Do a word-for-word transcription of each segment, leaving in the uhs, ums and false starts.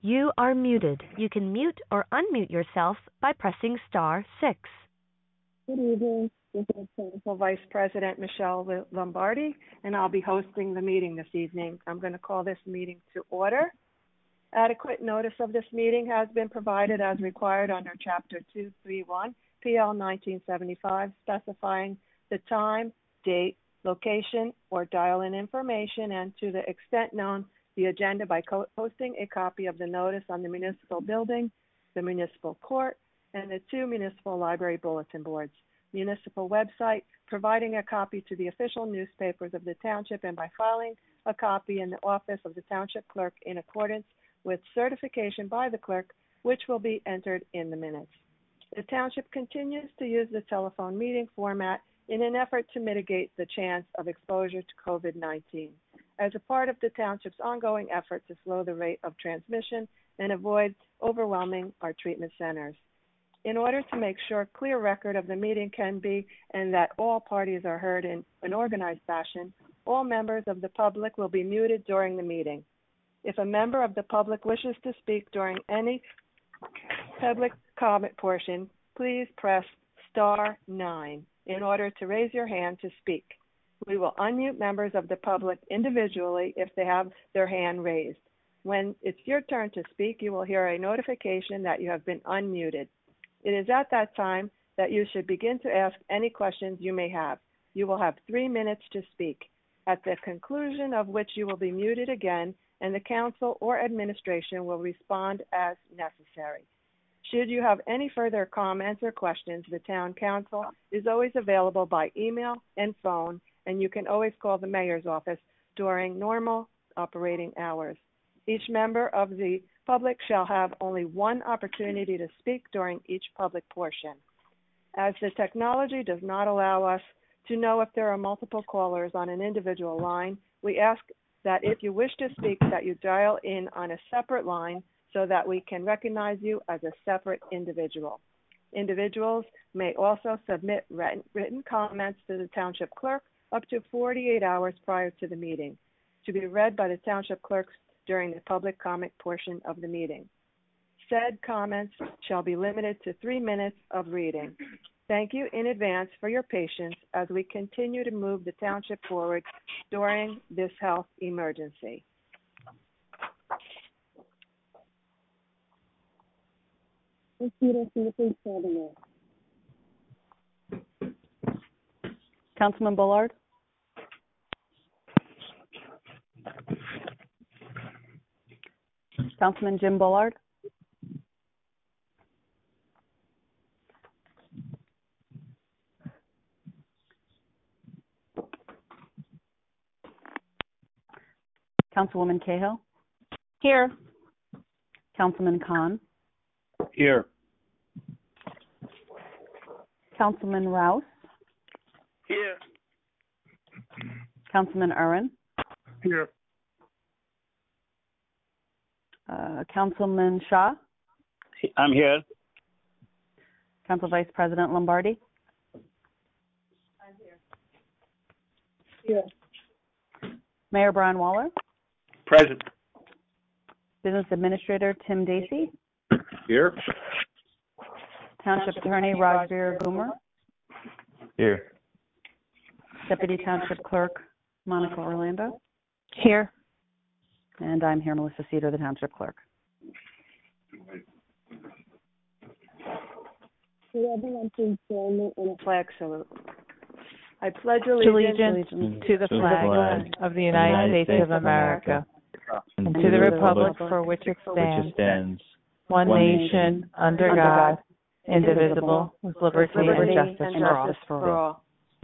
You are muted. You can mute or unmute yourself by pressing star six. Good evening. This is Council Vice President Michelle Lombardi, and I'll be hosting the meeting this evening. I'm going to call this meeting to order. Adequate notice of this meeting has been provided as required under Chapter two thirty-one, P L nineteen seventy-five, specifying the time, date, location, or dial-in information, and to the extent known, the agenda by posting a copy of the notice on the municipal building, the municipal court, and the two municipal library bulletin boards, municipal website, providing a copy to the official newspapers of the township, and by filing a copy in the office of the township clerk in accordance with certification by the clerk, which will be entered in the minutes. The township continues to use the telephone meeting format in an effort to mitigate the chance of exposure to COVID nineteen, as a part of the township's ongoing effort to slow the rate of transmission and avoid overwhelming our treatment centers. In order to make sure clear record of the meeting can be and that all parties are heard in an organized fashion, all members of the public will be muted during the meeting. If a member of the public wishes to speak during any public comment portion, please press star nine in order to raise your hand to speak. We will unmute members of the public individually if they have their hand raised. When it's your turn to speak, you will hear a notification that you have been unmuted. It is at that time that you should begin to ask any questions you may have. You will have three minutes to speak, at the conclusion of which you will be muted again, and the council or administration will respond as necessary. Should you have any further comments or questions, the town council is always available by email and phone, and you can always call the mayor's office during normal operating hours. Each member of the public shall have only one opportunity to speak during each public portion. As the technology does not allow us to know if there are multiple callers on an individual line, we ask that if you wish to speak, that you dial in on a separate line so that we can recognize you as a separate individual. Individuals may also submit written comments to the township clerk up to forty-eight hours prior to the meeting, to be read by the township clerks during the public comment portion of the meeting. Said comments shall be limited to three minutes of reading. Thank you in advance for your patience as we continue to move the township forward during this health emergency. Councilman Bullard? Councilman Jim Bullard? Councilwoman Cahill? Here. Councilman Khan? Here. Councilman Rouse? Here. Councilman Irwin? Here. Uh, Councilman Shaw? I'm here. Council Vice President Lombardi? I'm here. Here. Mayor Brian Waller? Present. Business Administrator Tim Dacey? Here. Township Attorney Rajveer Boomer? Here. Deputy Township Clerk Monica Orlando? Here. And I'm here, Melissa Cedar, the Township Clerk. Everyone please join me in a flag salute. I pledge allegiance, allegiance to the flag of the United States, States of America and to the republic for which it stands, stands one nation, under God, indivisible, with liberty, liberty and justice, and for, justice all. for all.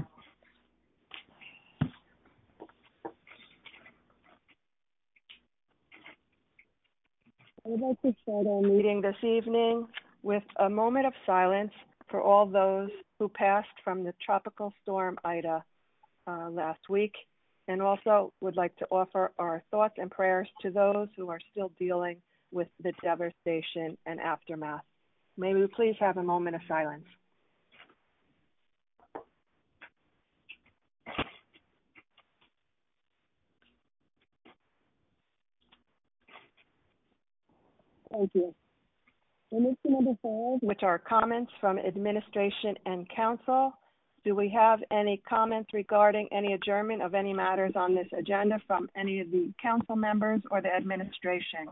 I would like to start our meeting this evening with a moment of silence for all those who passed from the tropical storm Ida uh, last week, and also would like to offer our thoughts and prayers to those who are still dealing with the devastation and aftermath. May we please have a moment of silence. Thank you. We move to number five, which are comments from administration and council. Do we have any comments regarding any adjournment of any matters on this agenda from any of the council members or the administration?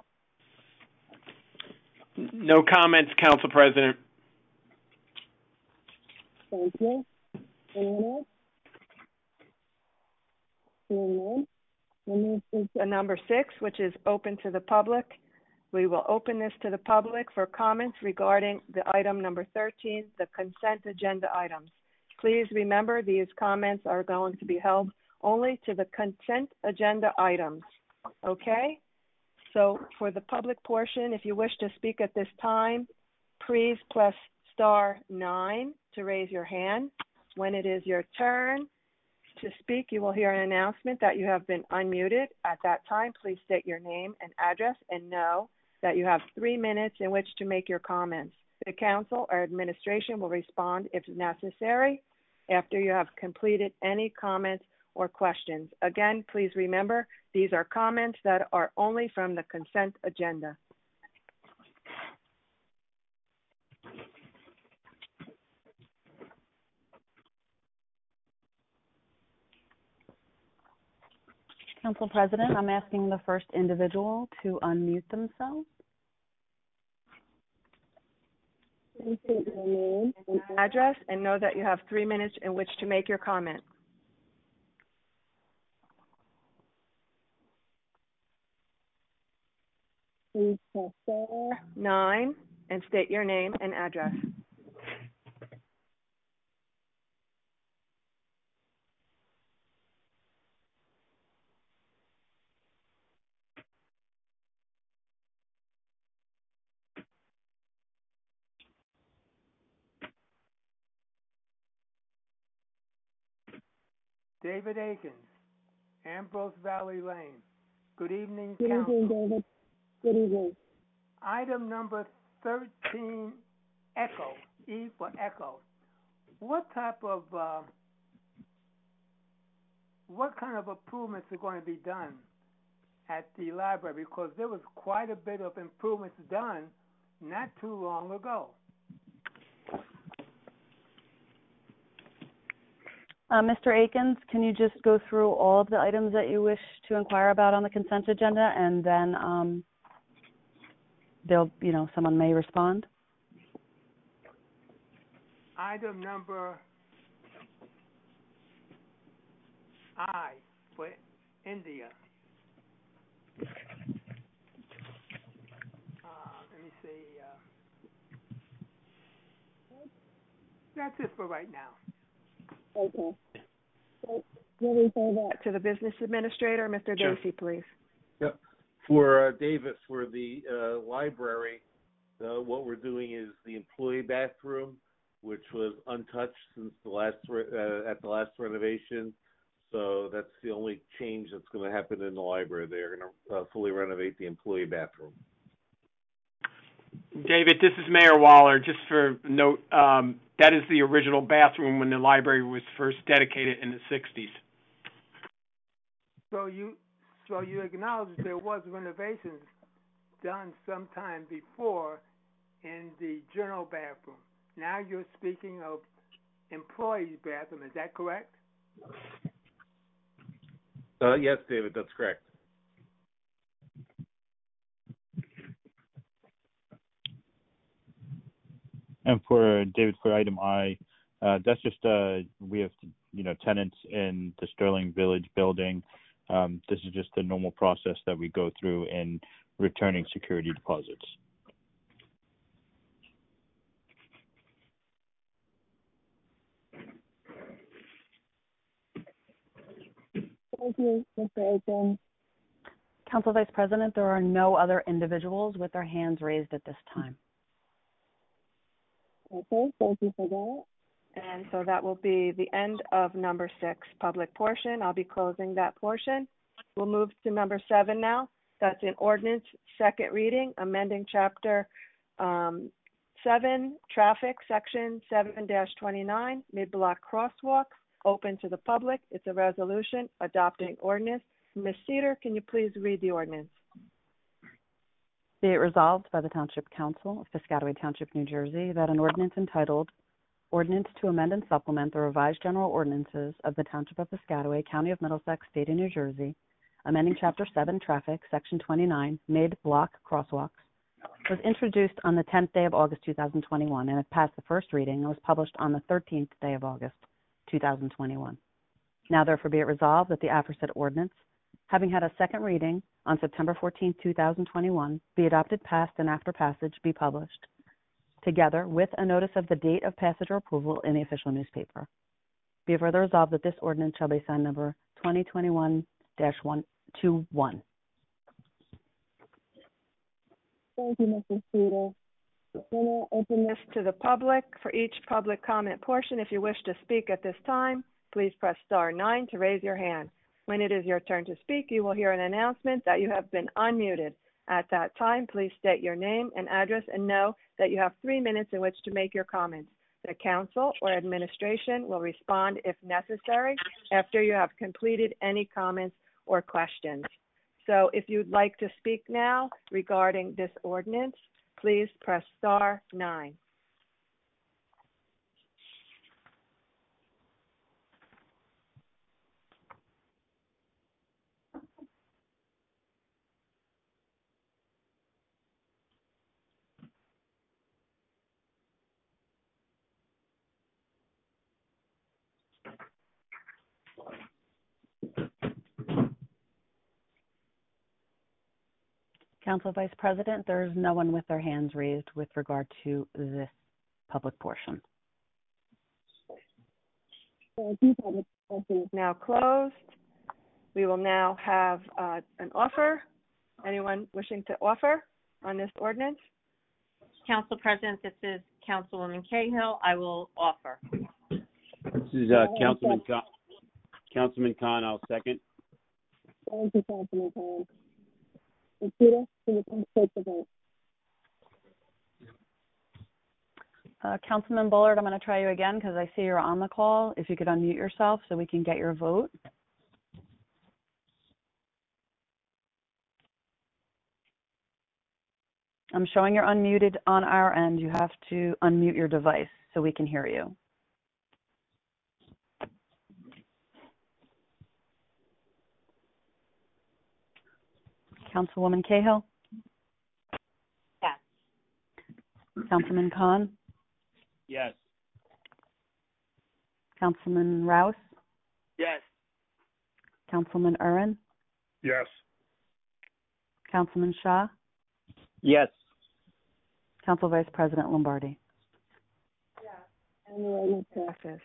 No comments, Council President. Thank you. Anyone else? Anyone? We'll move to number six, which is open to the public. We will open this to the public for comments regarding the item number thirteen, the consent agenda items. Please remember these comments are going to be held only to the consent agenda items. Okay? So for the public portion, if you wish to speak at this time, please press star nine to raise your hand. When it is your turn to speak, you will hear an announcement that you have been unmuted. At that time, please state your name and address and know that you have three minutes in which to make your comments. The council or administration will respond if necessary after you have completed any comments or questions. Again, please remember, these are comments that are only from the consent agenda. Council President, I'm asking the first individual to unmute themselves. Please state your name and address and know that you have three minutes in which to make your comment. Please press star nine and state your name and address. David Akins, Ambrose Valley Lane. Good evening, Good Council. evening, David. Good evening. Item number thirteen, Echo, E for Echo. What type of, uh, what kind of improvements are going to be done at the library? Because there was quite a bit of improvements done not too long ago. Uh, Mister Akins, can you just go through all of the items that you wish to inquire about on the consent agenda, and then um, they'll, you know, someone may respond? Item number I for India. Uh, let me see. Uh, that's it for right now. Okay. So, will we say that to the business administrator, Mister Sure. Dacey, please? Yep. For uh, David, for the uh, library, uh, what we're doing is the employee bathroom, which was untouched since the last re- uh, at the last renovation. So that's the only change that's going to happen in the library. They're going to uh, fully renovate the employee bathroom. David, this is Mayor Waller. Just for note, um, that is the original bathroom when the library was first dedicated in the sixties. So you, so you acknowledge there was renovations done sometime before in the general bathroom. Now you're speaking of employees' bathroom. Is that correct? Uh, yes, David, that's correct. And for David, for item I, uh, that's just uh, we have you know tenants in the Sterling Village building. Um, this is just the normal process that we go through in returning security deposits. Thank you, Mister Akins. Council Vice President, there are no other individuals with their hands raised at this time. Okay, thank you for that. And so that will be the end of number six, public portion. I'll be closing that portion. We'll move to number seven now. That's an ordinance, second reading, amending chapter um, seven, traffic, section seven dash twenty-nine, mid-block crosswalks, open to the public. It's a resolution adopting ordinance. Miz Cedar, can you please read the ordinance? Be it resolved by the Township Council of Piscataway Township, New Jersey, that an ordinance entitled Ordinance to Amend and Supplement the Revised General Ordinances of the Township of Piscataway, County of Middlesex, State of New Jersey, amending Chapter seven Traffic, Section twenty-nine, Mid-Block Crosswalks, was introduced on the tenth day of August two thousand twenty-one and it passed the first reading and was published on the thirteenth day of August two thousand twenty-one. Now therefore be it resolved that the aforesaid ordinance, having had a second reading on September fourteenth, two thousand twenty-one, be adopted, passed, and after passage be published, together with a notice of the date of passage or approval in the official newspaper. Be it further resolved that this ordinance shall be signed number twenty twenty-one dash one twenty-one. Thank you, Missus Peter. I'm going to open this to the public. For each public comment portion, if you wish to speak at this time, please press star nine to raise your hand. When it is your turn to speak, you will hear an announcement that you have been unmuted. At that time, please state your name and address and know that you have three minutes in which to make your comments. The council or administration will respond if necessary after you have completed any comments or questions. So if you'd like to speak now regarding this ordinance, please press star nine. Council Vice President, there's no one with their hands raised with regard to this public portion. Public portion is now closed. We will now have uh, an offer. Anyone wishing to offer on this ordinance? Council President, this is Councilwoman Cahill. I will offer. This is uh, Councilman Con. Councilman Con, I'll second. Thank you, Councilman Con. Peter, can you please take the vote? Uh, Councilman Bullard, I'm going to try you again because I see you're on the call. If you could unmute yourself so we can get your vote. I'm showing you're unmuted on our end. You have to unmute your device so we can hear you. Councilwoman Cahill? Yes. Councilman Con? Yes. Councilman Rouse? Yes. Councilman Uren? Yes. Councilman Shaw? Yes. Council Vice President Lombardi? Yes. And the ordinance passes.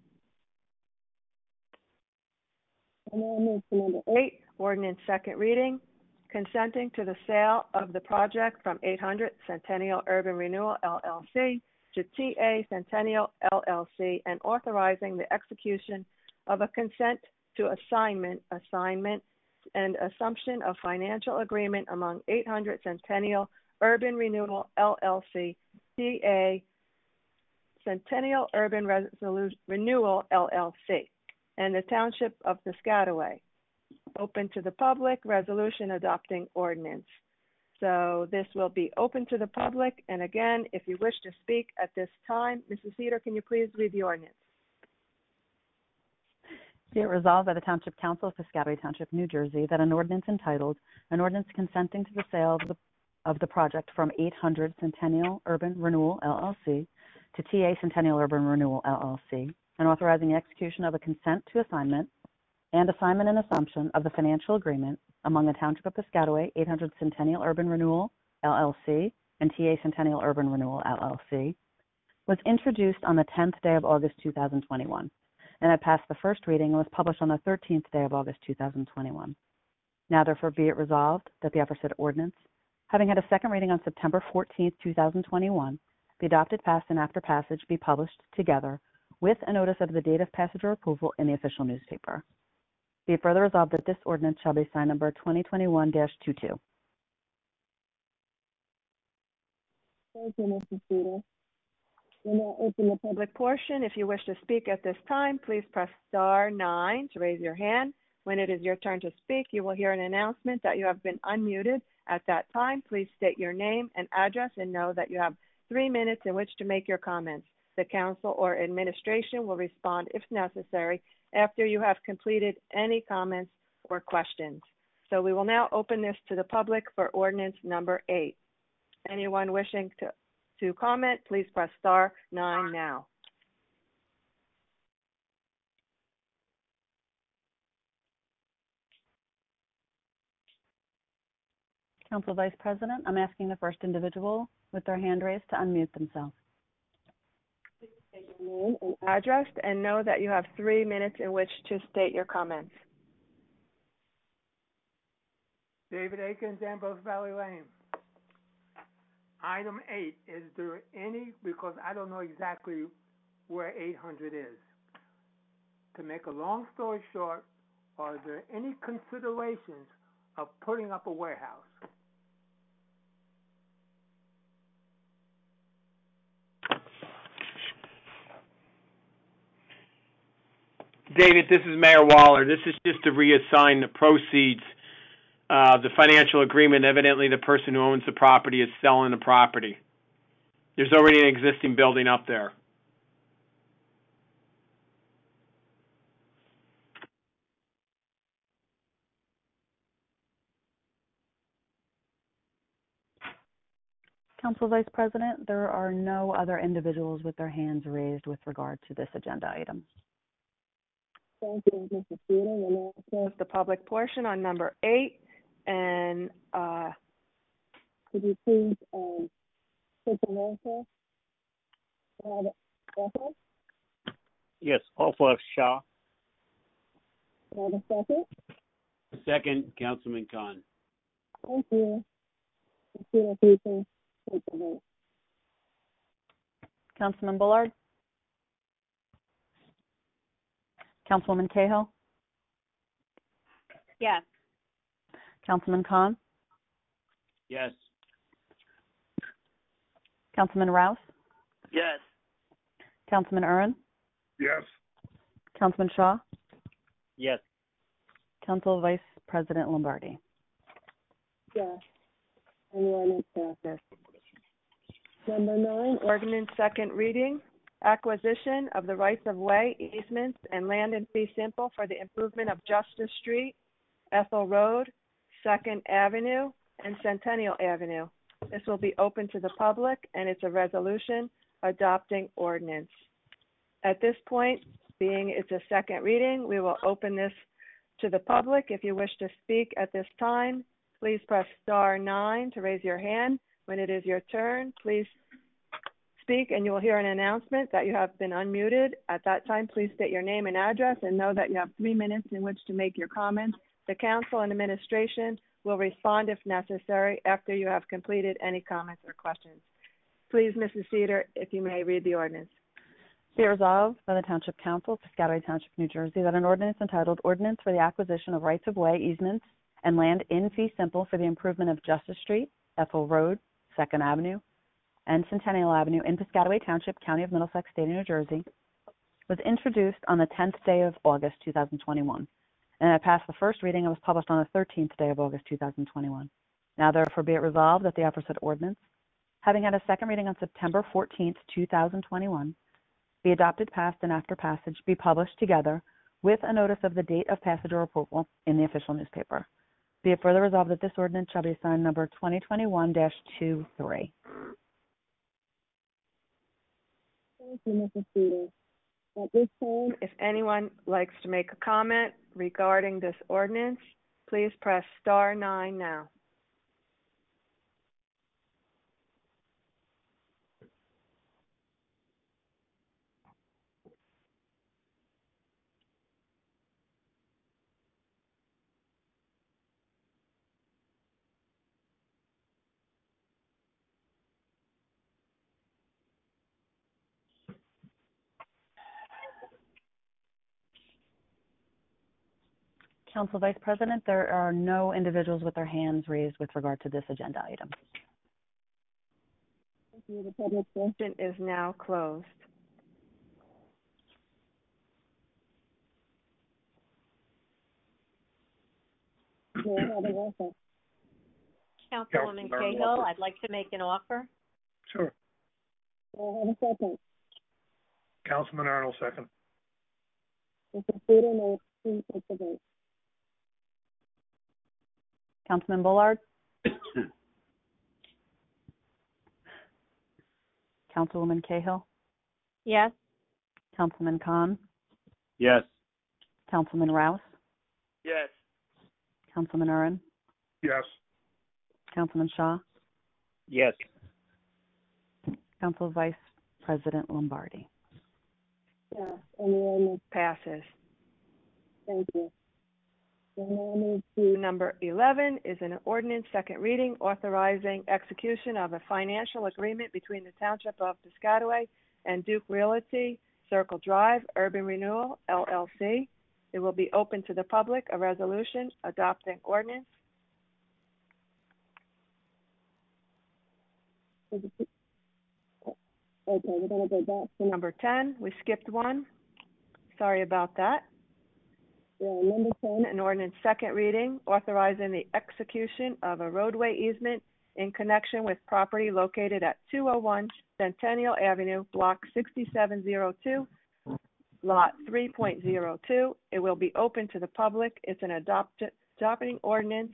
And now move to number eight, ordinance second reading, consenting to the sale of the project from eight hundred Centennial Urban Renewal L L C to T A Centennial L L C and authorizing the execution of a consent to assignment, assignment, and assumption of financial agreement among eight hundred Centennial Urban Renewal L L C, T A Centennial Urban Resolu- Renewal L L C, and the Township of Piscataway. Open to the public, resolution adopting ordinance. So this will be open to the public. And again, if you wish to speak at this time, Missus Cedar, can you please read the ordinance? Be it resolved by the Township Council of Piscataway Township, New Jersey, that an ordinance entitled, an ordinance consenting to the sale of the, of the project from eight hundred Centennial Urban Renewal L L C to T A Centennial Urban Renewal L L C, and authorizing the execution of a consent to assignment and assignment and assumption of the financial agreement among the Township of Piscataway, eight hundred Centennial Urban Renewal L L C, and T A Centennial Urban Renewal L L C, was introduced on the tenth day of August two thousand twenty-one, and it passed the first reading and was published on the thirteenth day of August two thousand twenty-one. Now therefore be it resolved that the aforesaid ordinance, having had a second reading on September fourteenth, two thousand twenty-one, be adopted, passed, and after passage be published together with a notice of the date of passage or approval in the official newspaper. Be it further resolved that this ordinance shall be signed number twenty twenty-one dash twenty-two. Thank you, Missus Cedar. We'll now open the public portion. If you wish to speak at this time, please press star nine to raise your hand. When it is your turn to speak, you will hear an announcement that you have been unmuted. At that time, please state your name and address and know that you have three minutes in which to make your comments. The council or administration will respond if necessary after you have completed any comments or questions. So we will now open this to the public for ordinance number eight. Anyone wishing to, to comment, please press star nine now. Council Vice President, I'm asking the first individual with their hand raised to unmute themselves. State your name and address and know that you have three minutes in which to state your comments. David Akins, Ambrose Valley Lane. Item eight, is there any, because I don't know exactly where eight hundred is. To make a long story short, are there any considerations of putting up a warehouse? David, this is Mayor Waller. This is just to reassign the proceeds. Uh, the financial agreement, evidently the person who owns the property is selling the property. There's already an existing building up there. Council Vice President, there are no other individuals with their hands raised with regard to this agenda item. Thank you, Missus Peter. We'll now close the public portion on number eight. And uh, could you please um, take the roll call? Uh, Yes, offer Shaw. have a second? Second, Councilman Khan. Thank you. Peter, please take the vote. Councilman Bullard? Councilwoman Cahill? Yes. Councilman Khan? Yes. Councilman Rouse? Yes. Councilman Urban? Yes. Councilman Shaw? Yes. Council Vice President Lombardi? Yes. And the ordinance passes. Number nine, ordinance second reading, acquisition of the rights of way, easements, and land in fee simple for the improvement of Justice Street, Ethel Road, Second Avenue, and Centennial Avenue. This will be open to the public, and it's a resolution adopting ordinance. At this point, being it's a second reading, we will open this to the public. If you wish to speak at this time, please press star nine to raise your hand. When it is your turn, please speak, and you will hear an announcement that you have been unmuted. At that time, please state your name and address and know that you have three minutes in which to make your comments. The council and administration will respond if necessary after you have completed any comments or questions. Please, Missus Cedar, if you may read the ordinance. Be it resolved by the Township Council, Piscataway Township, New Jersey, that an ordinance entitled Ordinance for the Acquisition of Rights of Way, Easements, and Land in Fee Simple for the Improvement of Justice Street, Ethel Road, Second Avenue, and Centennial Avenue in Piscataway Township, County of Middlesex, State of New Jersey, was introduced on the tenth day of August two thousand twenty-one, and it passed the first reading and was published on the thirteenth day of August two thousand twenty-one. Now therefore be it resolved that the aforesaid ordinance, having had a second reading on September fourteenth, two thousand twenty-one, be adopted, passed, and after passage be published together with a notice of the date of passage or approval in the official newspaper. Be it further resolved that this ordinance shall be assigned number twenty twenty-one dash twenty-three. Thank you, Missus Peters. At this time, if anyone likes to make a comment regarding this ordinance, please press star nine now. Council Vice President, there are no individuals with their hands raised with regard to this agenda item. Thank you. The public session is now closed. May I have an offer? Councilwoman Cahill, I'd like to make an offer. Sure. Do I have a second? Councilman Arnold, second. Mister Studer, may you please take the vote? Councilman Bullard? Councilwoman Cahill? Yes. Councilman Khan? Yes. Councilman Rouse? Yes. Councilman Uren? Yes. Councilman Shaw? Yes. Council Vice President Lombardi? Yes, and the ordinance passes. Thank you. We'll now move to number eleven is an ordinance, second reading, authorizing execution of a financial agreement between the Township of Piscataway and Duke Realty, Circle Drive, Urban Renewal, L L C. It will be open to the public, a resolution adopting ordinance. Okay, we're going to go back to number ten. We skipped one. Sorry about that. Yeah, number ten, an ordinance second reading, authorizing the execution of a roadway easement in connection with property located at two oh one Centennial Avenue, Block sixty-seven oh two, Lot three point oh two. It will be open to the public. It's an adopted, adopting ordinance.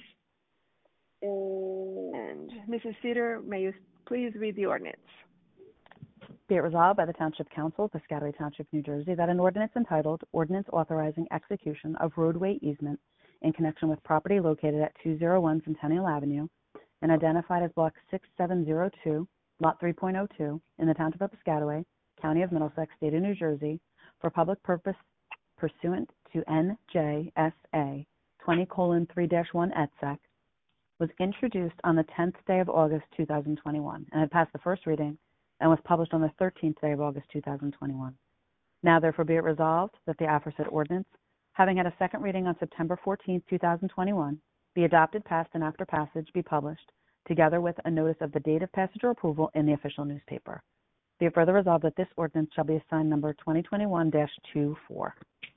And Missus Cedar, may you please read the ordinance? Be it resolved by the Township Council of Piscataway Township, New Jersey, that an ordinance entitled Ordinance Authorizing Execution of Roadway Easement in connection with property located at two oh one Centennial Avenue and identified as Block sixty-seven oh two, Lot three point oh two, in the Township of Piscataway, County of Middlesex, State of New Jersey, for public purpose pursuant to N J S A twenty colon three dash one et seq, was introduced on the tenth day of August two thousand twenty-one and had passed the first reading and was published on the thirteenth day of August two thousand twenty-one. Now therefore be it resolved that the aforesaid ordinance, having had a second reading on September fourteenth, two thousand twenty-one, be adopted, passed, and after passage be published, together with a notice of the date of passage or approval in the official newspaper. Be it further resolved that this ordinance shall be assigned number twenty twenty-one dash twenty-four.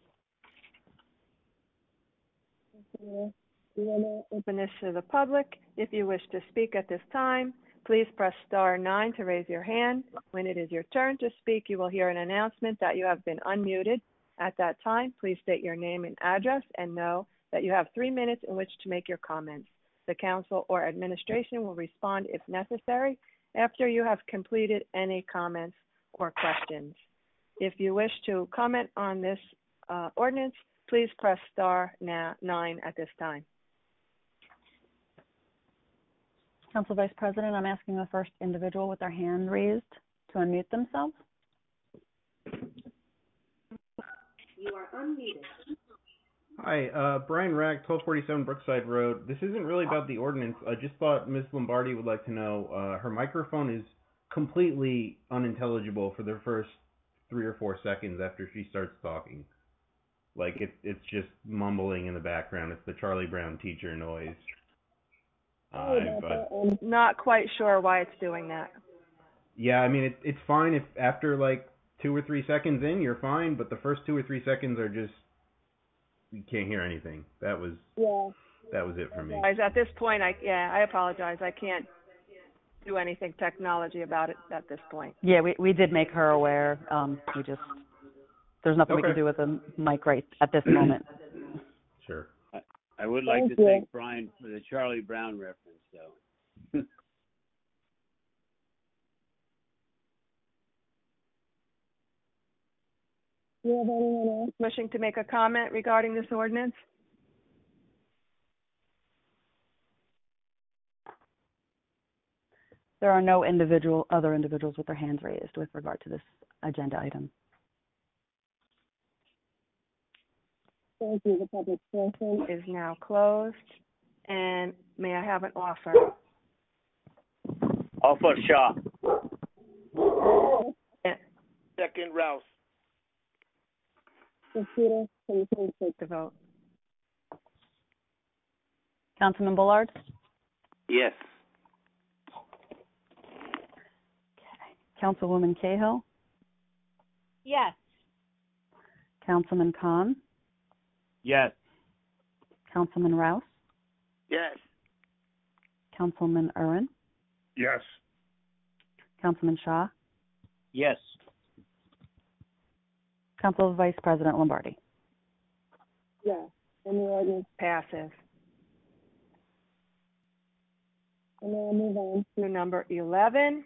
We will now open this to the public. If you wish to speak at this time, please press star nine to raise your hand. When it is your turn to speak, you will hear an announcement that you have been unmuted. At that time, please state your name and address and know that you have three minutes in which to make your comments. The council or administration will respond if necessary after you have completed any comments or questions. If you wish to comment on this uh, ordinance, please press star na- nine at this time. Council Vice President, I'm asking the first individual with their hand raised to unmute themselves. You are unmuted. Hi, uh, Brian Rack, twelve forty-seven Brookside Road. This isn't really about the ordinance. I just thought Miz Lombardi would like to know, uh, her microphone is completely unintelligible for the first three or four seconds after she starts talking. Like, it, it's just mumbling in the background. It's the Charlie Brown teacher noise. Uh, I'm not quite sure why it's doing that. Yeah, I mean, it, it's fine if after like two or three seconds in, you're fine, but the first two or three seconds are just, you can't hear anything. That was, yeah. That was it for me. Guys, at this point, I yeah, I apologize. I can't do anything technology about it at this point. Yeah, we, we did make her aware. Um, we just, there's nothing Okay. we can do with the mic right at this moment. Sure. I would like Thank to you. thank Brian for the Charlie Brown reference, though. Do you have anyone else wishing to make a comment regarding this ordinance? There are no individual, other individuals with their hands raised with regard to this agenda item. Thank you. The public portion is now closed. And may I have an offer? Offer Shaw. Second, Rouse. Computer, can you please take the vote? Councilman Bullard? Yes. Councilwoman Cahill? Yes. Councilman Khan? Yes. Councilman Rouse? Yes. Councilman Irwin, Yes. Councilman Shaw, Yes. Council Vice President Lombardi. Yes. And the ordinance passes. And now move on to number eleven.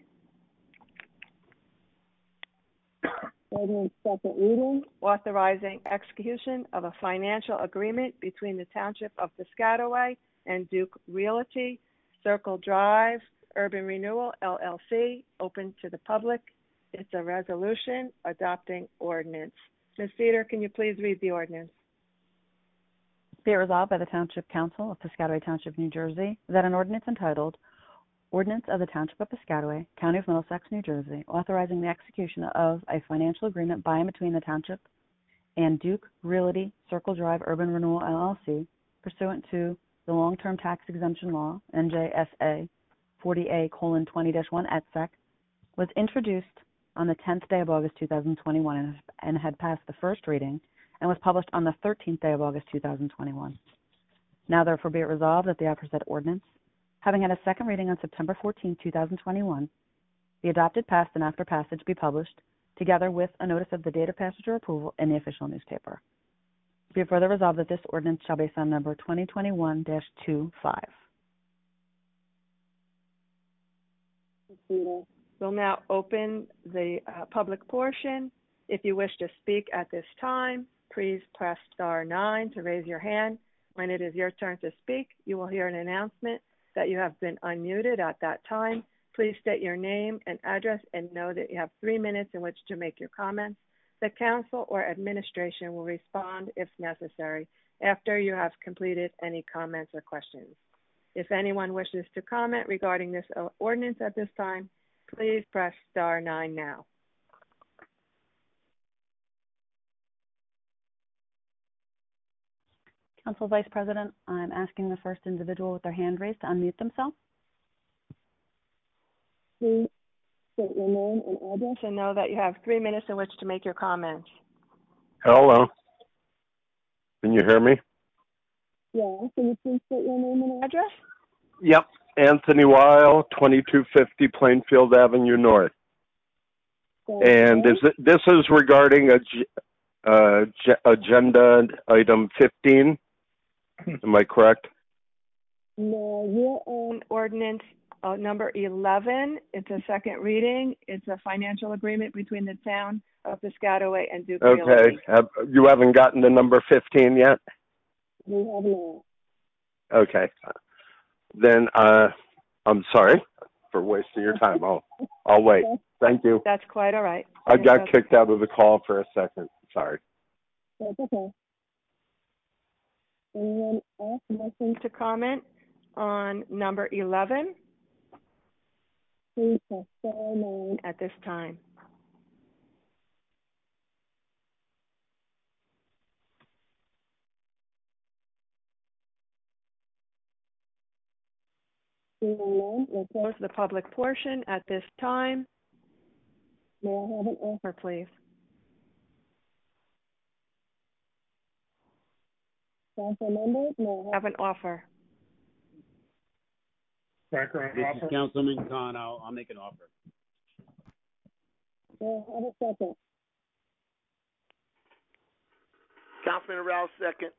Ordinance second reading, authorizing execution of a financial agreement between the Township of Piscataway and Duke Realty, Circle Drive, Urban Renewal, L L C, open to the public. It's a resolution adopting ordinance. Miz Feeder, can you please read the ordinance? Be it resolved by the Township Council of Piscataway Township, New Jersey, that an ordinance entitled Ordinance of the Township of Piscataway, County of Middlesex, New Jersey, authorizing the execution of a financial agreement by and between the Township and Duke Realty, Circle Drive, Urban Renewal, L L C, pursuant to the Long-Term Tax Exemption Law, N J S A forty A colon twenty dash one et seq, was introduced on the tenth day of August two thousand twenty-one and, and had passed the first reading and was published on the thirteenth day of August two thousand twenty-one. Now therefore be it resolved that the aforesaid ordinance, having had a second reading on September fourteenth, two thousand twenty-one, the adopted, passed, and after passage be published, together with a notice of the date of passage or approval in the official newspaper. Be it further resolved that this ordinance shall be on number twenty twenty-one dash twenty-five. We'll now open the uh, public portion. If you wish to speak at this time, please press star nine to raise your hand. When it is your turn to speak, you will hear an announcement that you have been unmuted at that time. Please state your name and address and know that you have three minutes in which to make your comments. The council or administration will respond if necessary after you have completed any comments or questions. If anyone wishes to comment regarding this ordinance at this time, please press star nine now. Council Vice President, I'm asking the first individual with their hand raised to unmute themselves. Please state your name and address and know that you have three minutes in which to make your comments. Hello. Can you hear me? Yeah. Can you please state your name and address? Yep. Anthony Weil, twenty-two fifty Plainfield Avenue North. Okay. And is it, this is regarding a, uh, agenda item fifteen. Am I correct? No, we're on ordinance uh, number eleven. It's a second reading. It's a financial agreement between the town of Piscataway and Duke Okay. Realty. Have, you haven't gotten to number fifteen yet? We have not. Okay. Then uh, I'm sorry for wasting your time. I'll I'll wait. Thank you. That's quite all right. I Yes, got kicked out of the call for a second. Sorry. That's okay. Anyone else wishing to comment on number eleven? Please press star nine at this time. We'll close the public portion at this time. May I have an offer, please? Council members, may I have an offer? Background This offer. is Councilman Khan. I'll, I'll make an offer. May I have a second? Councilman Rouse, second.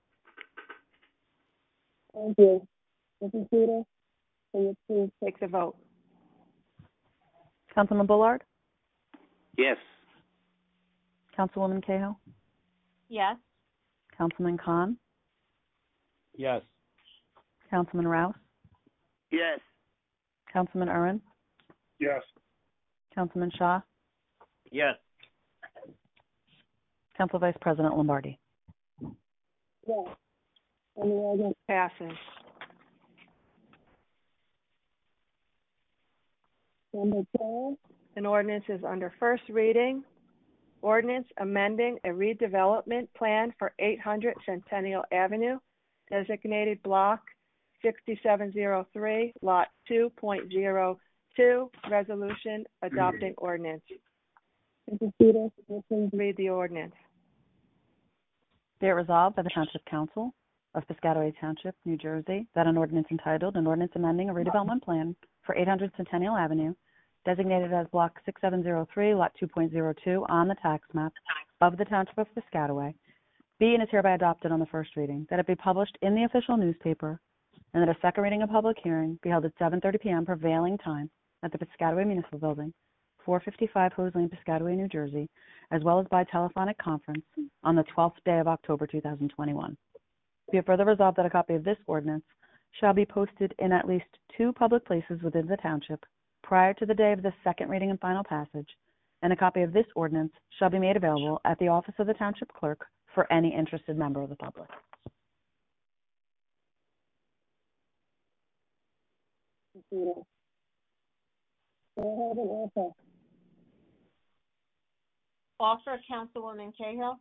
Thank you. Missus Peter, can you please take the vote? Councilman Bullard? Yes. Councilwoman Cahill? Yes. Councilman Khan? Yes. Councilman Rouse? Yes. Councilman Irwin? Yes. Councilman Shaw? Yes. Council Vice President Lombardi? Yes. And the ordinance passes. Number twelve, an ordinance is under first reading. Ordinance amending a redevelopment plan for eight hundred Centennial Avenue, designated block sixty-seven oh three, lot two point oh two, resolution adopting ordinance. Missus Peters, can you please read the ordinance? Be it resolved by the Township Council of Piscataway Township, New Jersey, that an ordinance entitled, an ordinance amending a redevelopment plan for eight hundred Centennial Avenue, designated as Block six seven zero three, Lot two point zero two on the tax map of the Township of Piscataway, be and is hereby adopted on the first reading, that it be published in the official newspaper, and that a second reading and public hearing be held at seven thirty p.m. prevailing time at the Piscataway Municipal Building, four fifty-five Hose Lane, Piscataway, New Jersey, as well as by telephonic conference on the twelfth day of October two thousand twenty-one. Be it further resolved that a copy of this ordinance shall be posted in at least two public places within the township prior to the day of the second reading and final passage, and a copy of this ordinance shall be made available at the office of the township clerk for any interested member of the public. Offer, Councilwoman Cahill.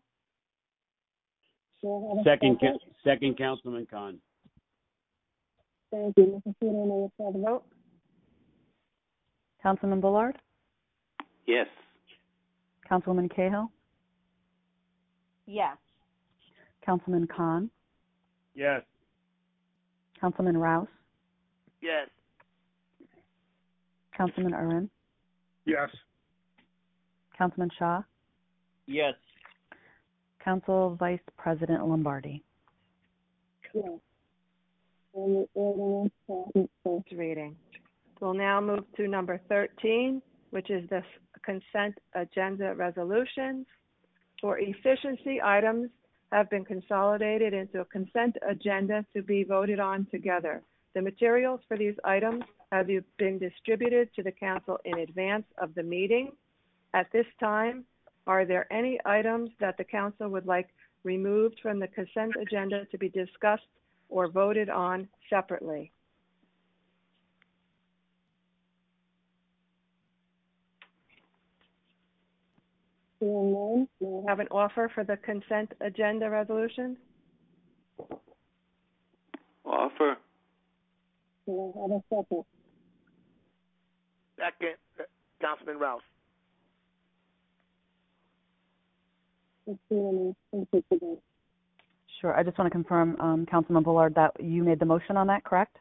Second, second, Councilman Khan. Thank you. Missus Peter, may you call the vote? Councilman Bullard? Yes. Councilwoman Cahill? Yes. Councilman Khan? Yes. Councilman Rouse? Yes. Councilman Urin? Yes. Councilman Shaw? Yes. Council Vice President Lombardi? Yes. And the ordinance passes first reading. We'll now move to number thirteen, which is the consent agenda resolutions. For efficiency, items have been consolidated into a consent agenda to be voted on together. The materials for these items have been distributed to the council in advance of the meeting. At this time, are there any items that the council would like removed from the consent agenda to be discussed or voted on separately? Seeing none, may I have an offer for the consent agenda resolutions? Offer. May I have a second? Second, uh, Councilman Rouse. Sure. I just want to confirm, um, Councilman Bullard, that you made the motion on that, correct?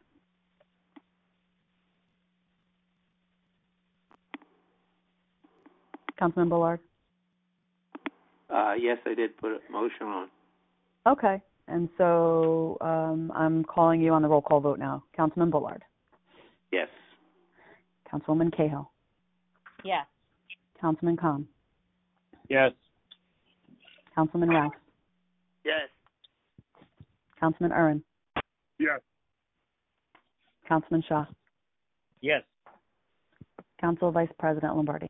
Councilman Bullard? Uh, yes, I did put a motion on. Okay. And so um, I'm calling you on the roll call vote now. Councilman Bullard? Yes. Councilwoman Cahill? Yes. Councilman Khan? Yes. Councilman Rouse? Yes. Councilman Urin? Yes. Councilman Shaw? Yes. Council Vice President Lombardi?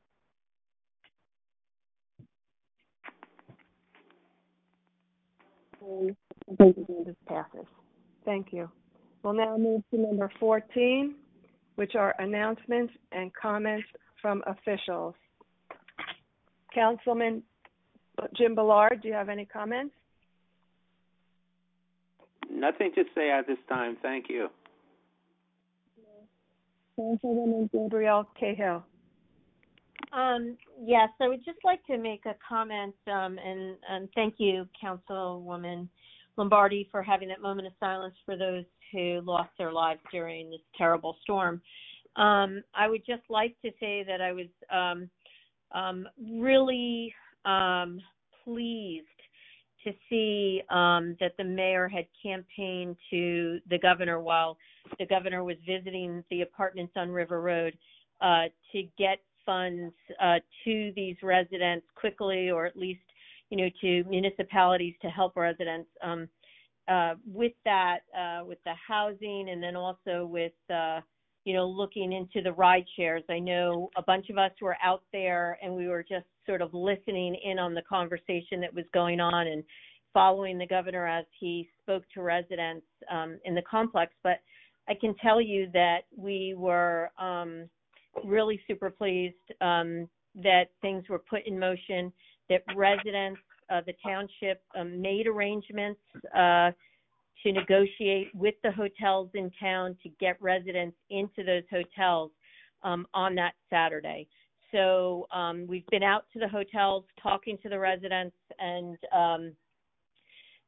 This passes. Thank you. We'll now move to number fourteen, which are announcements and comments from officials. Councilman Jim Bullard, do you have any comments? Nothing to say at this time. Thank you. Councilwoman Gabrielle Cahill. Um, yes, I would just like to make a comment, um, and, and thank you, Councilwoman Lombardi, for having that moment of silence for those who lost their lives during this terrible storm. Um, I would just like to say that I was um, um, really um, pleased to see um, that the mayor had campaigned to the governor while the governor was visiting the apartments on River Road uh, to get funds uh, to these residents quickly, or at least, you know, to municipalities to help residents um, uh, with that, uh, with the housing, and then also with, uh, you know, looking into the ride shares. I know a bunch of us were out there and we were just sort of listening in on the conversation that was going on and following the governor as he spoke to residents um, in the complex. But I can tell you that we were um, really super pleased um, that things were put in motion, that residents, uh, the township um, made arrangements uh, to negotiate with the hotels in town to get residents into those hotels um, on that Saturday. So um, we've been out to the hotels talking to the residents, and um,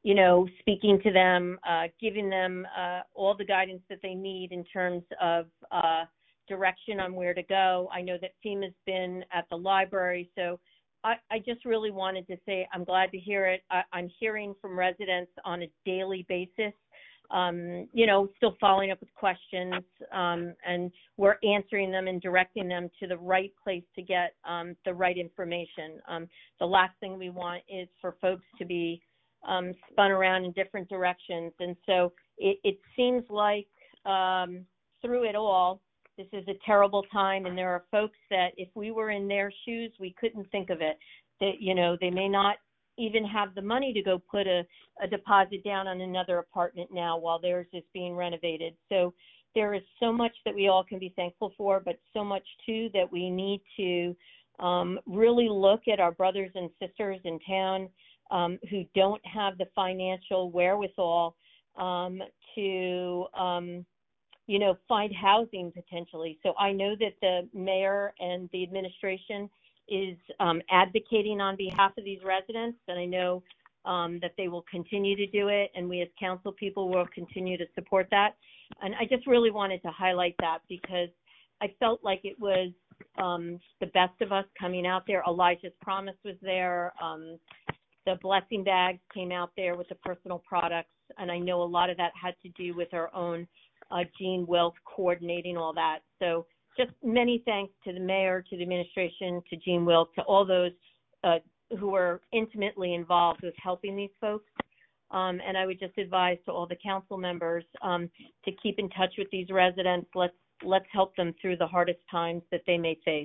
you know, speaking to them, uh, giving them uh, all the guidance that they need in terms of uh, direction on where to go. I know that FEMA's been at the library, so I, I just really wanted to say I'm glad to hear it. I, I'm hearing from residents on a daily basis, um, you know, still following up with questions, um, and we're answering them and directing them to the right place to get um, the right information. Um, the last thing we want is for folks to be um, spun around in different directions. And so it, it seems like um, through it all, this is a terrible time, and there are folks that if we were in their shoes, we couldn't think of it. That, you know, they may not even have the money to go put a, a deposit down on another apartment now while theirs is being renovated. So there is so much that we all can be thankful for, but so much too that we need to um, really look at our brothers and sisters in town um, who don't have the financial wherewithal um, to, um, you know, find housing potentially. So I know that the mayor and the administration is um, advocating on behalf of these residents, and I know um, that they will continue to do it, and we as council people will continue to support that. And I just really wanted to highlight that because I felt like it was um, the best of us coming out there. Elijah's Promise was there. Um, the blessing bags came out there with the personal products, and I know a lot of that had to do with our own uh, Gene Wilk coordinating all that. So just many thanks to the mayor, to the administration, to Gene Wilk, to all those uh, who are intimately involved with helping these folks. Um, and I would just advise to all the council members um, to keep in touch with these residents. Let's let's help them through the hardest times that they may face.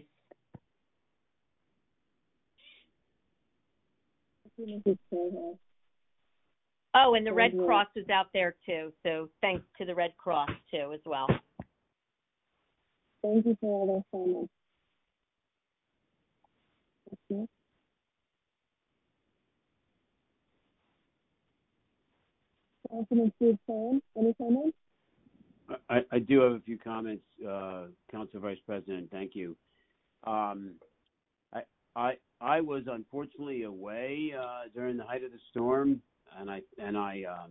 Oh, and the Red Cross is out there too. So thanks to the Red Cross too as well. Thank you for all those comments. Okay. Councilman Steve Stone, any comments? I, I do have a few comments, uh, Council Vice President. Thank you. Um, I, I, I was unfortunately away uh, during the height of the storm, and I and I, um,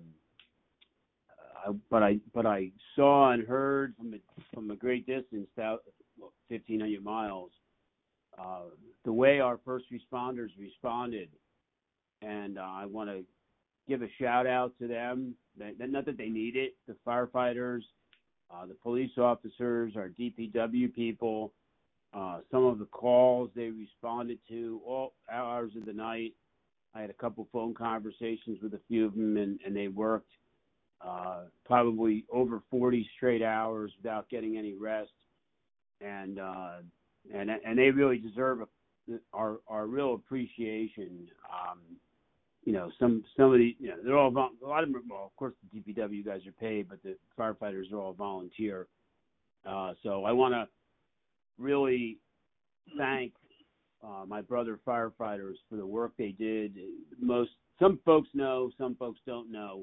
I but I but I saw and heard from a, from a great distance, fifteen hundred miles, uh, the way our first responders responded, and uh, I want to give a shout out to them. That, not that they need it, the firefighters, uh, the police officers, our D P W people, uh, some of the calls they responded to all hours of the night. I had a couple phone conversations with a few of them, and, and they worked uh, probably over forty straight hours without getting any rest, and uh, and and they really deserve a, our our real appreciation. Um, You know, some some of the, you know, they're all, a lot of them, well, of course, the D P W guys are paid, but the firefighters are all volunteer. Uh, so I want to really thank uh, my brother firefighters for the work they did. Most, some folks know, some folks don't know.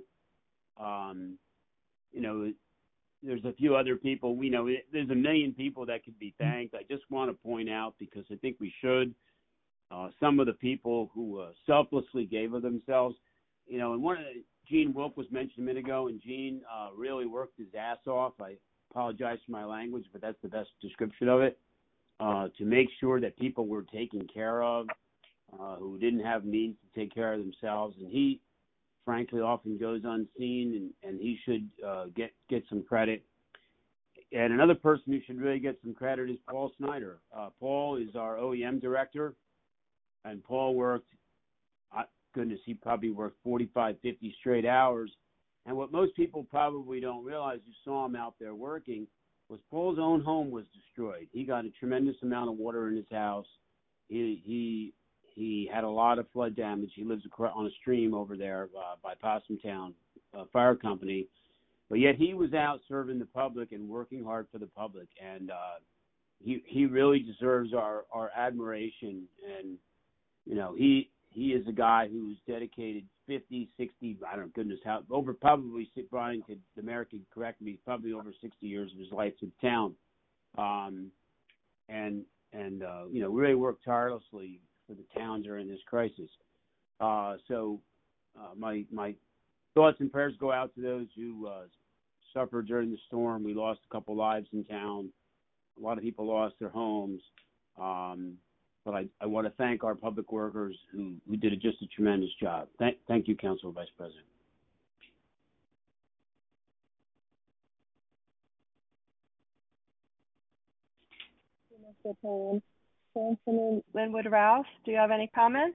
Um, you know, there's a few other people, we know, there's a million people that could be thanked. I just want to point out, because I think we should, Uh, some of the people who uh, selflessly gave of themselves, you know, and one of the, Gene Wilk was mentioned a minute ago, and Gene uh, really worked his ass off. I apologize for my language, but that's the best description of it, uh, to make sure that people were taken care of uh, who didn't have means to take care of themselves. And he, frankly, often goes unseen, and, and he should uh, get, get some credit. And another person who should really get some credit is Paul Snyder. Uh, Paul is our O E M director. And Paul worked, uh, goodness, he probably worked forty-five, fifty straight hours. And what most people probably don't realize who saw him out there working was Paul's own home was destroyed. He got a tremendous amount of water in his house. He he he had a lot of flood damage. He lives on a stream over there uh, by Possum Town uh, Fire Company. But yet he was out serving the public and working hard for the public. And uh, he he really deserves our, our admiration. And you know, he he is a guy who's dedicated fifty, sixty, I don't know, goodness, how, over probably, Brian could, the mayor could correct me, probably over sixty years of his life to the town. Um, and, and uh, you know, really worked tirelessly for the town during this crisis. Uh, so uh, my my thoughts and prayers go out to those who uh, suffered during the storm. We lost a couple lives in town. A lot of people lost their homes. Um, but I, I want to thank our public workers who, who did just a tremendous job. Thank, thank you, Council Vice President. Mister Payne. Councilman Linwood Rouse, do you have any comments?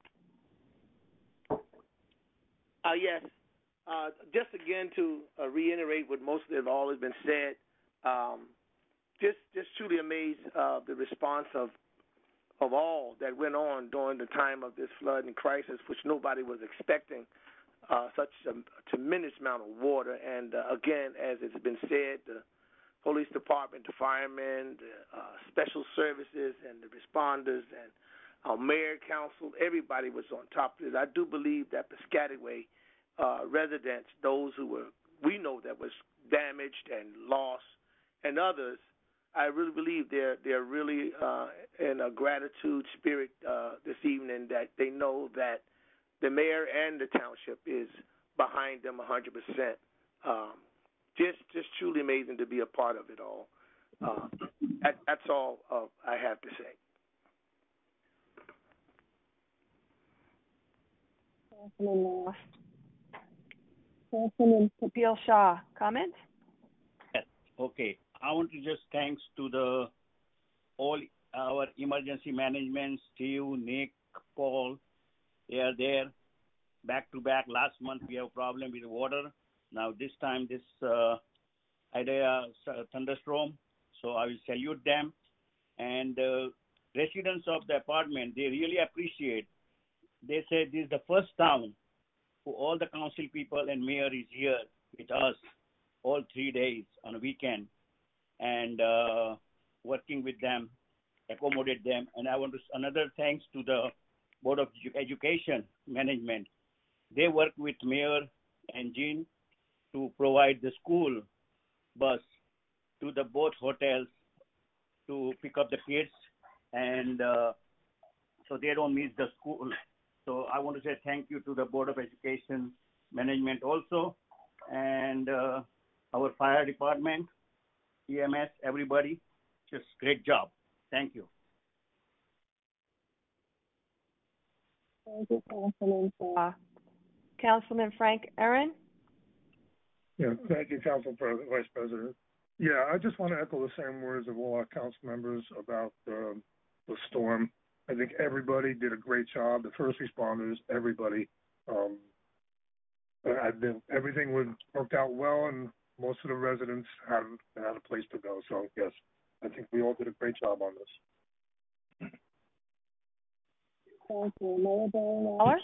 Uh, yes. Uh, just again to uh, reiterate what most have always been said, um, just just truly amazed uh, the response of of all that went on during the time of this flood and crisis, which nobody was expecting, uh, such a, a tremendous amount of water. And uh, again, as it's been said, the police department, the firemen, the uh, special services, and the responders, and our mayor, council, everybody was on top of it. I do believe that Piscataway uh, residents, those who were, we know that was damaged and lost, and others, I really believe they're they're really uh, in a gratitude spirit uh, this evening, that they know that the mayor and the township is behind them one hundred percent. Um, just just truly amazing to be a part of it all. Uh, that, that's all uh, I have to say. Councilman Ross. Councilman Kapil Shah, comment? Yes. Okay. I want to just thanks to the all our emergency management, Steve, Nick, Paul. They are there back to back. Last month we have a problem with water. Now this time this uh, had a uh, thunderstorm, so I will salute them. And uh, residents of the apartment, they really appreciate. They say this is the first town who all the council people and mayor is here with us all three days on a weekend, and uh, working with them, accommodate them. And I want to another thanks to the Board of Education Management. They work with Mayor and Jean to provide the school bus to the both hotels to pick up the kids, and uh, so they don't miss the school. So I want to say thank you to the Board of Education Management also, and uh, our fire department, E M S, everybody. Just great job. Thank you. Thank you, Councilman Shah. Councilman Frank Aaron? Yeah, thank you, Council President, Vice President. Yeah, I just want to echo the same words of all our council members about uh, the storm. I think everybody did a great job. The first responders, everybody. Um, I been, everything was, worked out well, and most of the residents had, had a place to go. So, yes, I think we all did a great job on this. Thank you. Mayor Barron Waller?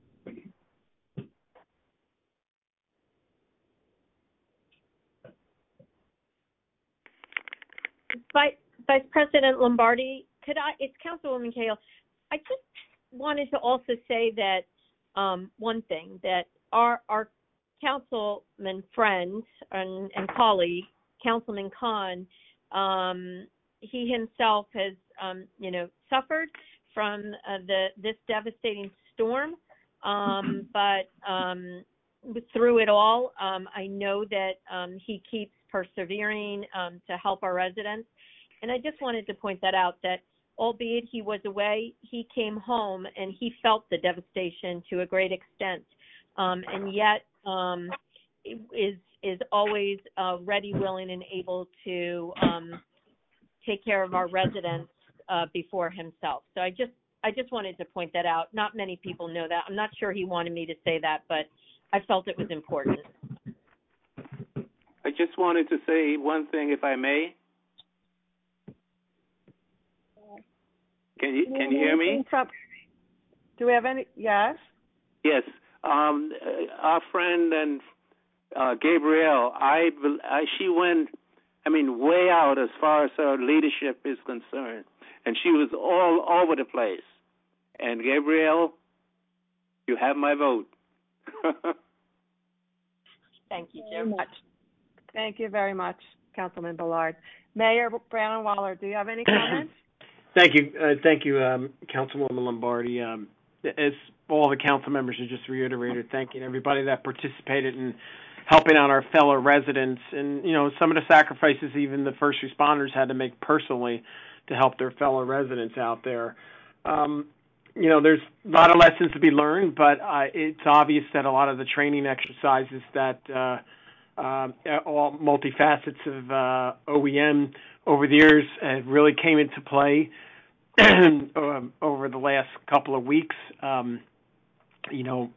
Vice, Vice President Lombardi, could I, it's Councilwoman Cahill. I just wanted to also say that um, one thing, that our, our councilman friend and, and colleague, Councilman Khan, um, he himself has, um, you know, suffered from uh, the this devastating storm, um, but um, through it all, um, I know that um, he keeps persevering um, to help our residents. And I just wanted to point that out, that albeit he was away, he came home and he felt the devastation to a great extent, um, and yet um, is is always uh, ready, willing, and able to um, take care of our residents uh, before himself. So I just I just wanted to point that out. Not many people know that. I'm not sure he wanted me to say that, but I felt it was important. I just wanted to say one thing, if I may. Can you can you hear me? Do we have any? Yes. Yes. Um, our friend and uh, Gabrielle, I, I she went, I mean, way out as far as her leadership is concerned, and she was all over the place. And Gabrielle, you have my vote. Thank you very much. Thank you very much, Councilman Ballard. Mayor Brown Waller, do you have any comments? Thank you, uh, thank you, um, Councilwoman Lombardi. Um, as all the council members have just reiterated, thanking everybody that participated in helping out our fellow residents, and you know, some of the sacrifices even the first responders had to make personally to help their fellow residents out there. Um, you know, there's a lot of lessons to be learned, but uh, it's obvious that a lot of the training exercises that uh, uh, all multifacets of uh, O E M over the years uh, really came into play um, over the last couple of weeks. Um, you know,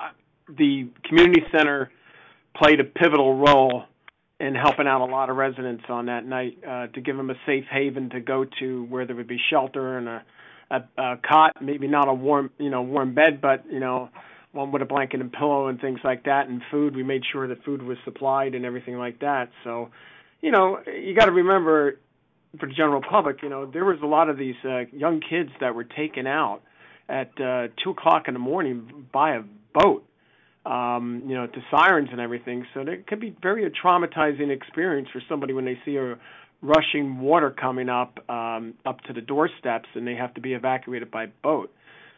the community center played a pivotal role in helping out a lot of residents on that night uh, to give them a safe haven to go to where there would be shelter and a, a, a cot, maybe not a warm, you know, warm bed, but, you know, one with a blanket and pillow and things like that, and food. We made sure that food was supplied and everything like that. So, you know, you got to remember, for the general public, you know, there was a lot of these uh, young kids that were taken out at uh, two o'clock in the morning by a boat, um, you know, to sirens and everything. So it could be very a traumatizing experience for somebody when they see a rushing water coming up um, up to the doorsteps and they have to be evacuated by boat.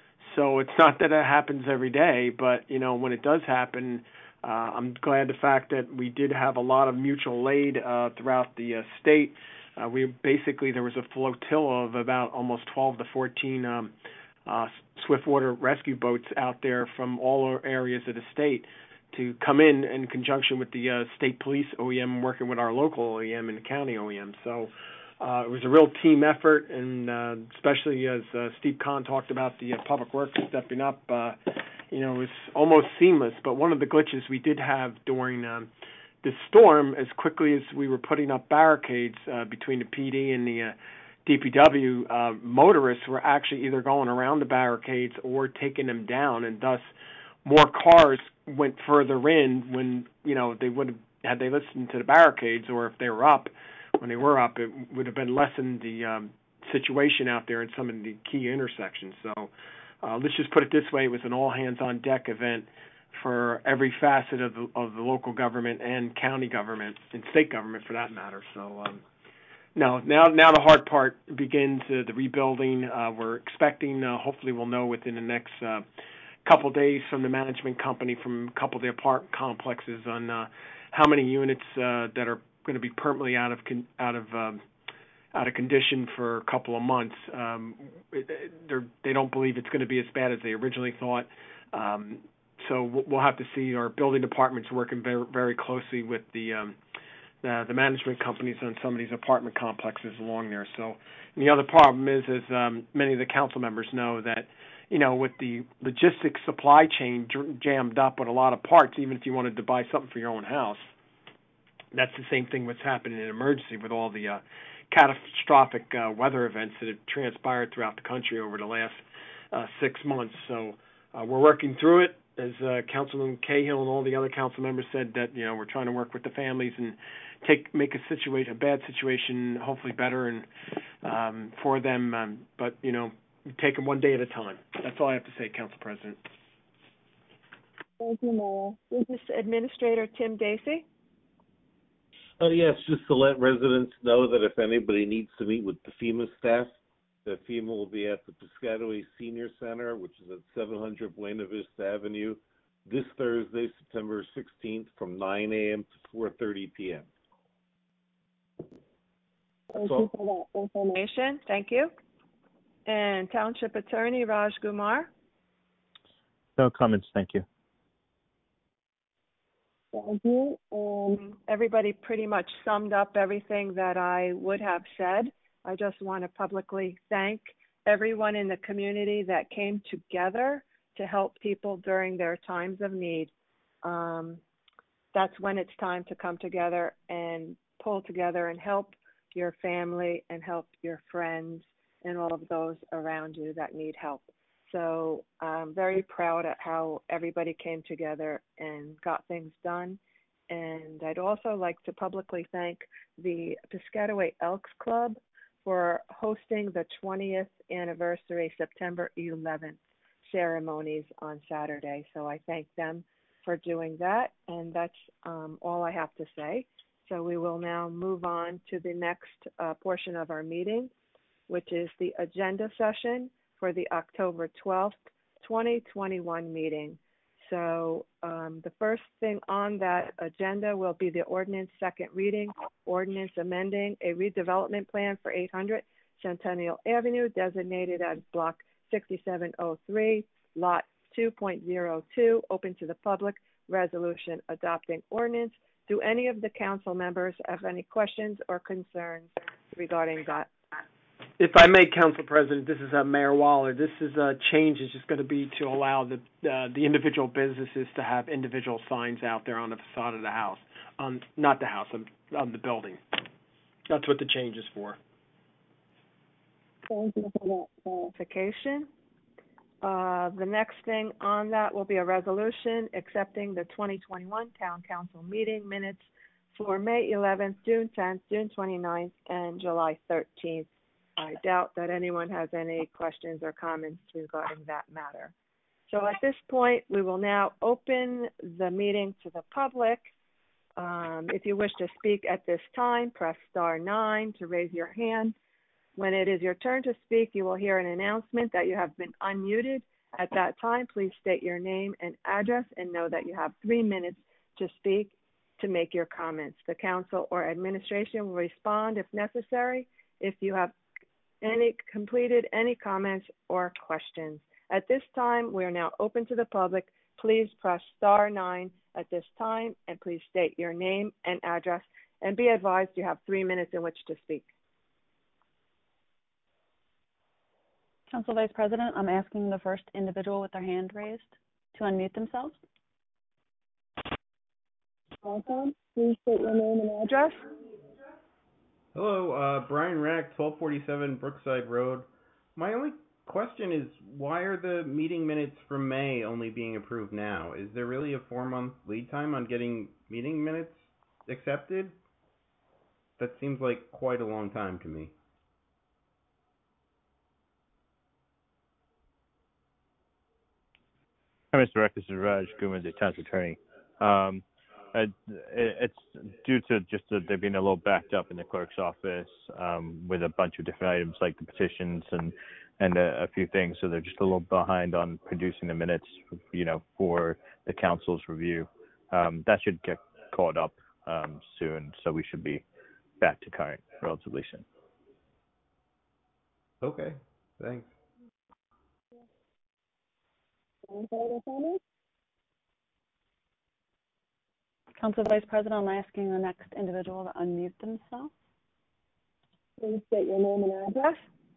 So it's not that it happens every day, but, you know, when it does happen, uh, I'm glad the fact that we did have a lot of mutual aid uh, throughout the uh, state. Uh, we basically, there was a flotilla of about almost twelve to fourteen um, uh, swiftwater rescue boats out there from all areas of the state to come in in conjunction with the uh, state police O E M, working with our local O E M and the county O E M. So uh, it was a real team effort, and uh, especially as uh, Steve Kahn talked about the uh, public works stepping up, uh, you know, it was almost seamless. But one of the glitches we did have during um, the storm, as quickly as we were putting up barricades uh, between the P D and the uh, D P W, uh, motorists were actually either going around the barricades or taking them down, and thus more cars went further in when, you know, they would have, had they listened to the barricades, or if they were up, when they were up, it would have been lessened the um, situation out there in some of the key intersections. So uh, let's just put it this way, it was an all-hands-on-deck event for every facet of the, of the local government and county government and state government for that matter. So um, no, now now the hard part begins, uh, the rebuilding. Uh, we're expecting, uh, hopefully we'll know within the next uh, couple days from the management company, from a couple of the apartment complexes on uh, how many units uh, that are going to be permanently out of con- out of um, out of condition for a couple of months. Um, it, it, they don't believe it's going to be as bad as they originally thought. Um, so we'll have to see. Our building department's working very, very closely with the um, uh, the management companies on some of these apartment complexes along there. So, and the other problem is, as um, many of the council members know, that, you know, with the logistics supply chain jammed up with a lot of parts, even if you wanted to buy something for your own house, that's the same thing what's happening in emergency with all the uh, catastrophic uh, weather events that have transpired throughout the country over the last uh, six months. So uh, we're working through it. As uh, Councilman Cahill and all the other council members said, that, you know, we're trying to work with the families and take make a situation, a bad situation, hopefully better and um, for them. Um, but you know, take them one day at a time. That's all I have to say, Council President. Thank you, Mayor. Mister Administrator Tim Dacey. Uh, yes, just to let residents know that if anybody needs to meet with the FEMA staff, the FEMA will be at the Piscataway Senior Center, which is at seven hundred Buena Vista Avenue, this Thursday, September sixteenth, from nine a.m. to four thirty p.m. Thank you for that information. Thank you. And Township Attorney Raj Kumar. No comments, thank you. Thank you. Um, everybody pretty much summed up everything that I would have said. I just want to publicly thank everyone in the community that came together to help people during their times of need. Um, that's when it's time to come together and pull together and help your family and help your friends and all of those around you that need help. So I'm very proud at how everybody came together and got things done. And I'd also like to publicly thank the Piscataway Elks Club for hosting the twentieth anniversary September eleventh ceremonies on Saturday. So I thank them for doing that. And that's um, all I have to say. So we will now move on to the next uh, portion of our meeting, which is the agenda session for the October twelfth, twenty twenty-one meeting. So um, the first thing on that agenda will be the ordinance second reading, ordinance amending a redevelopment plan for eight hundred Centennial Avenue designated as block sixty-seven oh three, lot two point oh two, open to the public, resolution adopting ordinance. Do any of the council members have any questions or concerns regarding that? If I may, Council President, this is uh, Mayor Waller. This is a uh, change is just going to be to allow the uh, the individual businesses to have individual signs out there on the facade of the house, on not the house, on, on the building. That's what the change is for. Thank you for that clarification. Uh, the next thing on that will be a resolution accepting the twenty twenty-one Town Council meeting minutes for May eleventh, June tenth, June twenty-ninth, and July thirteenth. I doubt that anyone has any questions or comments regarding that matter. So at this point, we will now open the meeting to the public. Um, if you wish to speak at this time, press star nine to raise your hand. When it is your turn to speak, you will hear an announcement that you have been unmuted. At that time, please state your name and address and know that you have three minutes to speak to make your comments. The council or administration will respond if necessary if you have any completed any comments or questions. At this time, we are now open to the public. Please press star nine at this time and please state your name and address and be advised you have three minutes in which to speak. Council Vice President, I'm asking the first individual with their hand raised to unmute themselves. Welcome. Please state your name and address. Hello, uh, Brian Rack, twelve forty-seven Brookside Road. My only question is, why are the meeting minutes from May only being approved now? Is there really a four-month lead time on getting meeting minutes accepted? That seems like quite a long time to me. Hi, Mister Rack, this is Raj Guman, the town's attorney. Um, I, it's due to just that they've been a little backed up in the clerk's office um, with a bunch of different items like the petitions and and a, a few things, so they're just a little behind on producing the minutes, you know, for the council's review. Um, that should get caught up um, soon, so we should be back to current relatively soon. Okay, thanks. Council Vice President, I'm asking the next individual to unmute themselves. Please state your name and address.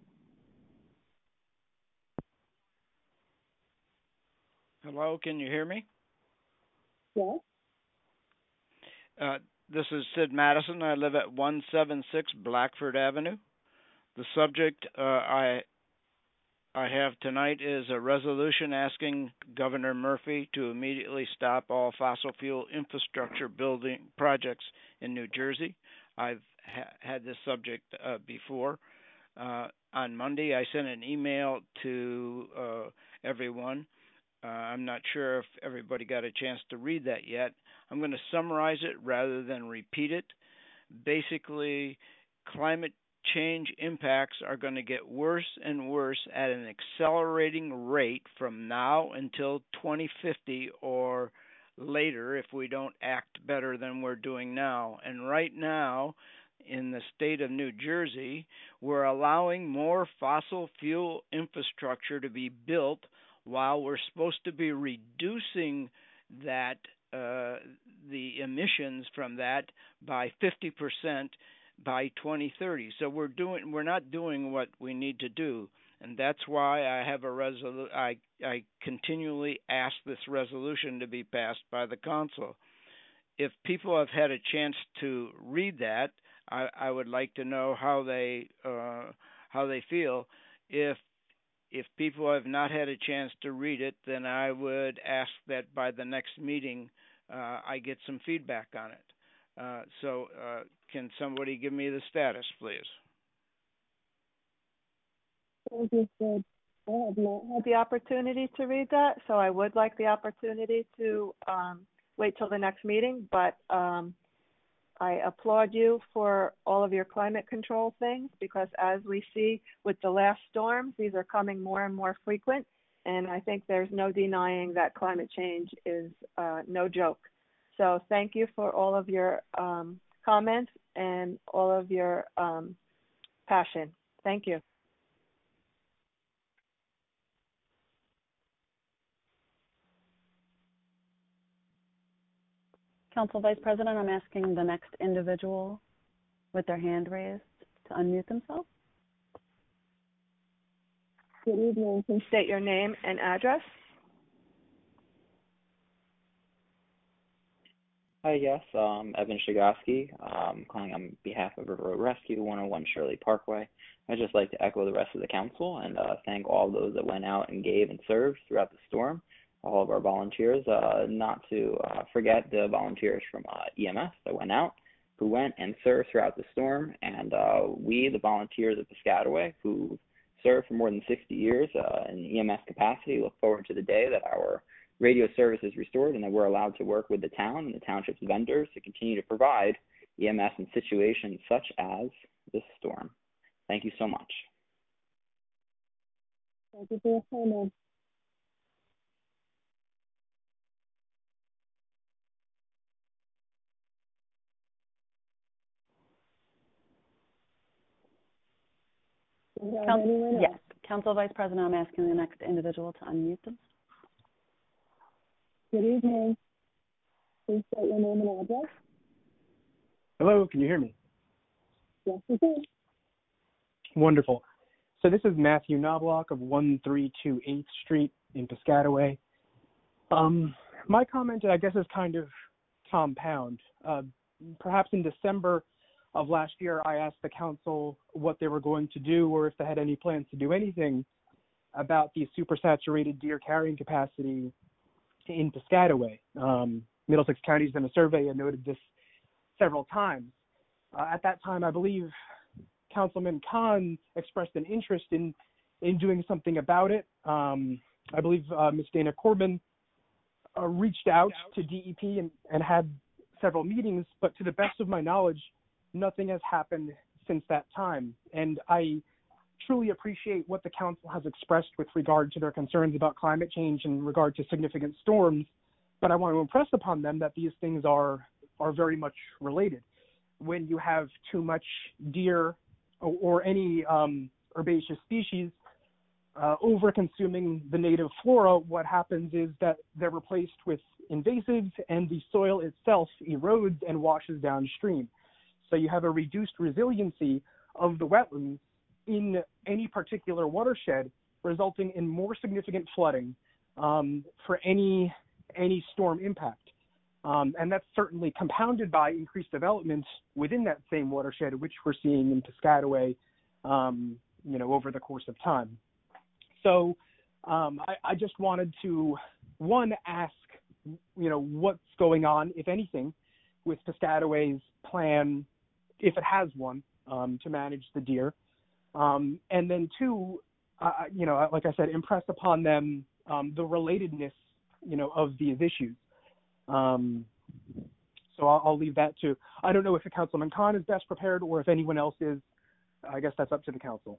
Hello, can you hear me? Yes. Uh, this is Sid Madison. I live at one seventy-six Blackford Avenue. The subject uh, I I have tonight is a resolution asking Governor Murphy to immediately stop all fossil fuel infrastructure building projects in New Jersey. I've ha- had this subject uh, before. Uh, on Monday, I sent an email to uh, everyone. Uh, I'm not sure if everybody got a chance to read that yet. I'm going to summarize it rather than repeat it. Basically, climate change impacts are going to get worse and worse at an accelerating rate from now until twenty fifty or later if we don't act better than we're doing now. And right now, in the state of New Jersey, we're allowing more fossil fuel infrastructure to be built while we're supposed to be reducing that uh, the emissions from that by fifty percent by twenty thirty. So we're doing we're not doing what we need to do, and that's why I have a resolu- I I continually ask this resolution to be passed by the council. If people have had a chance to read that, I, I would like to know how they uh, how they feel. If if people have not had a chance to read it, then I would ask that by the next meeting uh, I get some feedback on it. Uh, so uh, can somebody give me the status, please? Thank you, Sid. I have not had the opportunity to read that, so I would like the opportunity to um, wait till the next meeting, but um, I applaud you for all of your climate control things, because as we see with the last storms, these are coming more and more frequent, and I think there's no denying that climate change is uh, no joke. So thank you for all of your um, comments and all of your um, passion. Thank you. Council Vice President, I'm asking the next individual with their hand raised to unmute themselves. Good evening. Please state your name and address. Hi, yes, um, Evan Shigoski, um, calling on behalf of River Road Rescue, one oh one Shirley Parkway. I'd just like to echo the rest of the council and uh, thank all those that went out and gave and served throughout the storm, all of our volunteers, uh, not to uh, forget the volunteers from uh, E M S that went out, who went and served throughout the storm, and uh, we, the volunteers of Piscataway, who served for more than sixty years uh, in E M S capacity, look forward to the day that our radio service is restored and that we're allowed to work with the town and the township's vendors to continue to provide E M S in situations such as this storm. Thank you so much. Thank you for your comment. Council, yes, Council Vice President, I'm asking the next individual to unmute them. Good evening. Please state your name and address. Hello, can you hear me? Yes, we can. Wonderful. So this is Matthew Knobloch of one three two eighth Street in Piscataway. Um, my comment, I guess, is kind of compound. Uh, perhaps in December of last year, I asked the council what they were going to do or if they had any plans to do anything about the supersaturated deer carrying capacity in Piscataway. Um, Middlesex County's done a survey and noted this several times. Uh, at that time, I believe Councilman Khan expressed an interest in in doing something about it. Um, I believe uh, Miz Dana Corbin uh, reached out to D E P and, and had several meetings, but to the best of my knowledge, nothing has happened since that time. And I truly appreciate what the council has expressed with regard to their concerns about climate change in regard to significant storms, but I want to impress upon them that these things are are very much related. When you have too much deer or, or any um, herbaceous species uh, over-consuming the native flora, what happens is that they're replaced with invasives and the soil itself erodes and washes downstream. So you have a reduced resiliency of the wetlands in any particular watershed, resulting in more significant flooding um, for any any storm impact. Um, and that's certainly compounded by increased development within that same watershed, which we're seeing in Piscataway, um, you know, over the course of time. So um, I, I just wanted to, one, ask, you know, what's going on, if anything, with Piscataway's plan, if it has one, um, to manage the deer. Um, and then two, uh, you know, like I said, impress upon them um, the relatedness, you know, of these issues. Um, so I'll, I'll leave that to, I don't know if Councilman Khan is best prepared or if anyone else is. I guess that's up to the council.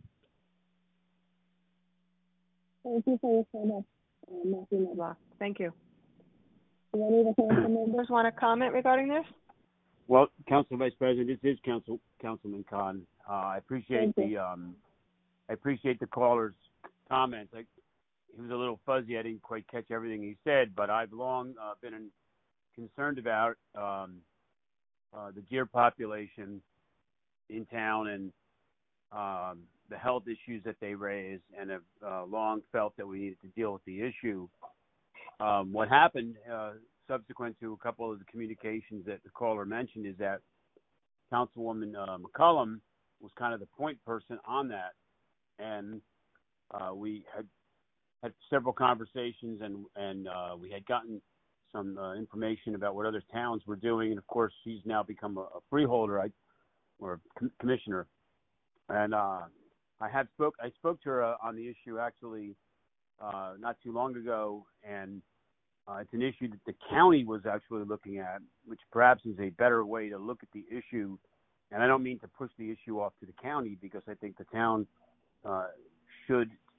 Thank you for your comment, uh, Matthew Knobloch. Thank you. Do any of the council members want to comment regarding this? Well, Council Vice President, this is Council Councilman Khan. Uh, I appreciate the um, I appreciate the caller's comments. I, he was a little fuzzy. I didn't quite catch everything he said, but I've long uh, been in, concerned about um, uh, the deer population in town and um, the health issues that they raise, and have uh, long felt that we needed to deal with the issue. Um, what happened uh, subsequent to a couple of the communications that the caller mentioned is that Councilwoman uh, McCollum was kind of the point person on that, and uh, we had had several conversations, and and uh, we had gotten some uh, information about what other towns were doing, and of course she's now become a, a freeholder I, or a com- commissioner, and uh, I had spoke I spoke to her uh, on the issue actually uh, not too long ago, and uh, it's an issue that the county was actually looking at, which perhaps is a better way to look at the issue. And I don't mean to push the issue off to the county, because I think the town uh, should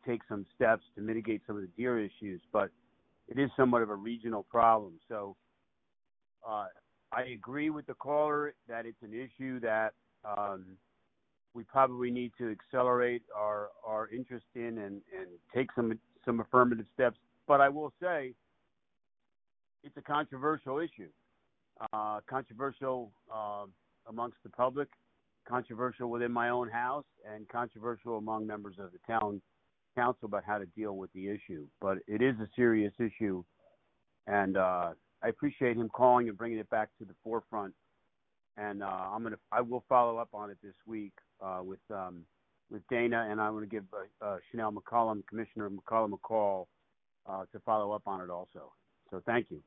take some steps to mitigate some of the deer issues, but it is somewhat of a regional problem. So uh, I agree with the caller that it's an issue that um, we probably need to accelerate our, our interest in and, and take some some affirmative steps. But I will say it's a controversial issue, uh, controversial uh, amongst the public, controversial within my own house, and controversial among members of the town council about how to deal with the issue. But it is a serious issue, and uh, I appreciate him calling and bringing it back to the forefront. And uh, I'm gonna, I will follow up on it this week uh, with um, with Dana, and I'm going to give uh, uh, Chanel McCollum, Commissioner McCollum, a call uh, to follow up on it also. So thank you.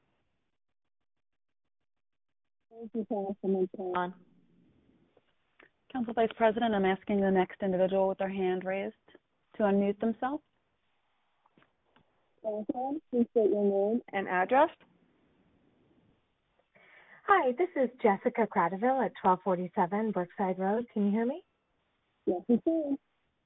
Thank you, Councilman Khan. Council Vice President, I'm asking the next individual with their hand raised to unmute themselves. Councilman, please state your name and address. Hi, this is Jessica Cradaville at twelve forty-seven Brookside Road. Can you hear me? Yes, we can.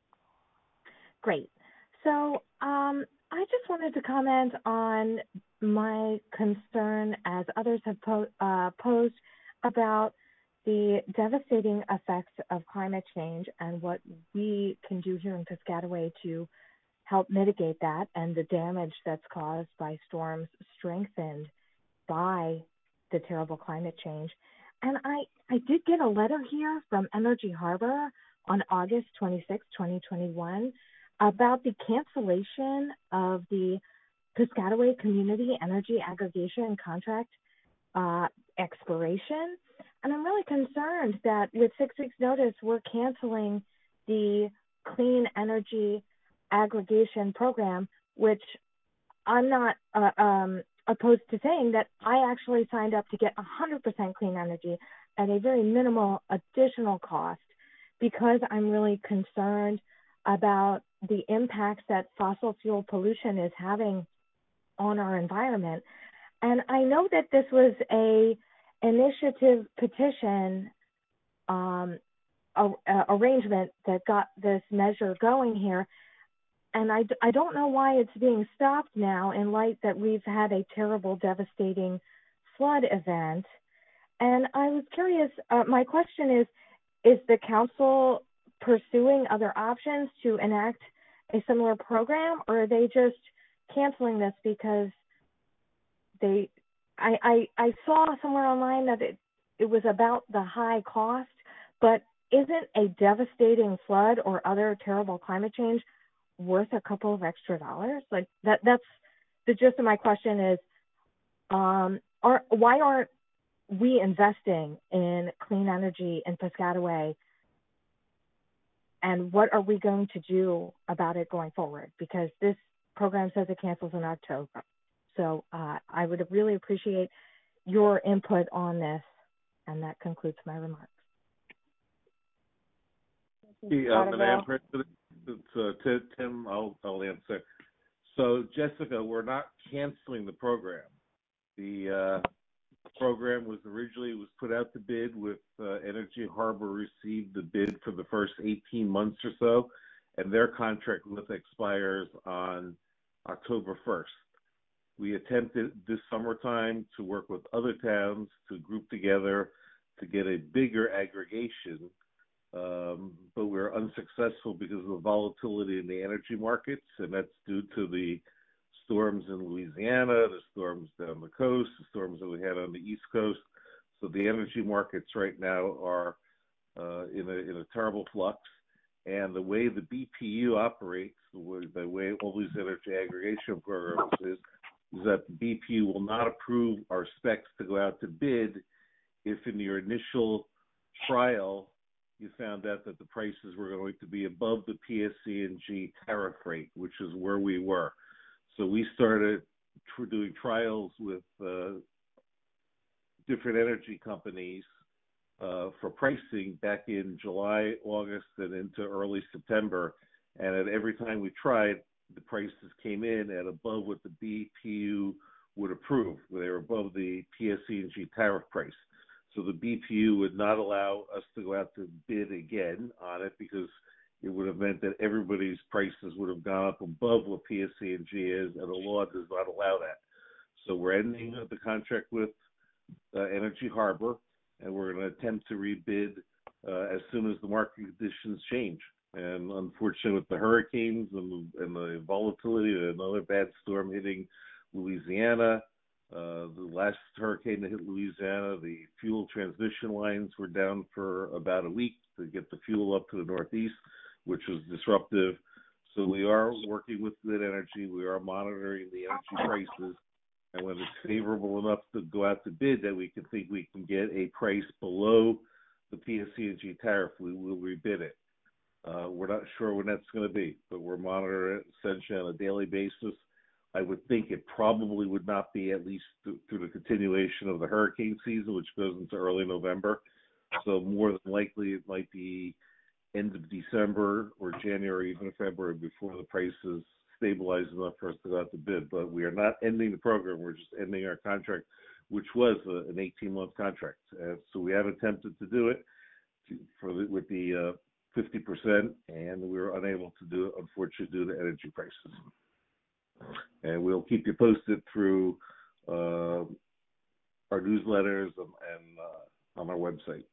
Great. So um, I just wanted to comment on my concern, as others have po- uh, posed, about the devastating effects of climate change and what we can do here in Piscataway to help mitigate that, and the damage that's caused by storms strengthened by the terrible climate change. And I, I did get a letter here from Energy Harbor on August twenty-sixth, twenty twenty-one, about the cancellation of the Piscataway Community Energy Aggregation Contract uh, expiration. And I'm really concerned that with six weeks notice, we're canceling the Clean Energy Aggregation Program, which I'm not uh, um, opposed to saying that I actually signed up to get one hundred percent clean energy at a very minimal additional cost, because I'm really concerned about the impacts that fossil fuel pollution is having on our environment. And I know that this was a initiative petition um, a, a arrangement that got this measure going here. And I, I don't know why it's being stopped now, in light that we've had a terrible, devastating flood event. And I was curious, uh, my question is, is the council pursuing other options to enact a similar program, or are they just canceling this because they, I, I, I saw somewhere online that it, it was about the high cost, but isn't a devastating flood or other terrible climate change worth a couple of extra dollars? Like that, that's the gist of my question is, um, are, why aren't we investing in clean energy in Piscataway? And what are we going to do about it going forward? Because this program says it cancels in October. So uh, I would really appreciate your input on this. And that concludes my remarks. Hey, uh, Madam President, it's, uh, Tim, I'll, I'll answer. So, Jessica, we're not canceling the program. The uh, program was originally was put out to bid with uh, Energy Harbor received the bid for the first eighteen months or so, and their contract with expires on October first. We attempted this summertime to work with other towns to group together to get a bigger aggregation, um, but we were unsuccessful because of the volatility in the energy markets, and that's due to the storms in Louisiana, the storms down the coast, the storms that we had on the East Coast. So the energy markets right now are uh, in a in a terrible flux, and the way the B P U operates, the way, the way all these energy aggregation programs is, is that the B P U will not approve our specs to go out to bid if in your initial trial you found out that the prices were going to be above the P S E and G tariff rate, which is where we were. So we started tr- doing trials with uh, different energy companies uh, for pricing back in July, August, and into early September. And at every time we tried, the prices came in at above what the B P U would approve. They were above the P S E and G tariff price. So the B P U would not allow us to go out to bid again on it because it would have meant that everybody's prices would have gone up above what P S E and G is, and the law does not allow that. So we're ending the contract with uh, Energy Harbor, and we're going to attempt to rebid uh, as soon as the market conditions change. And unfortunately, with the hurricanes and, and the volatility, another bad storm hitting Louisiana, uh, the last hurricane that hit Louisiana, the fuel transmission lines were down for about a week to get the fuel up to the Northeast, which was disruptive. So we are working with Grid Energy. We are monitoring the energy prices. And when it's favorable enough to go out to bid that we can think we can get a price below the P S E and G tariff, we will rebid it. Uh, we're not sure when that's going to be, but we're monitoring it essentially on a daily basis. I would think it probably would not be at least th- through the continuation of the hurricane season, which goes into early November. So more than likely it might be end of December or January, even February, before the prices stabilize enough for us to go out to bid. But we are not ending the program. We're just ending our contract, which was a, an eighteen-month contract. Uh, so we have attempted to do it to, for the, with the uh, fifty percent, and we were unable to do it, unfortunately, due to energy prices. And we'll keep you posted through uh, our newsletters and, and uh, on our website.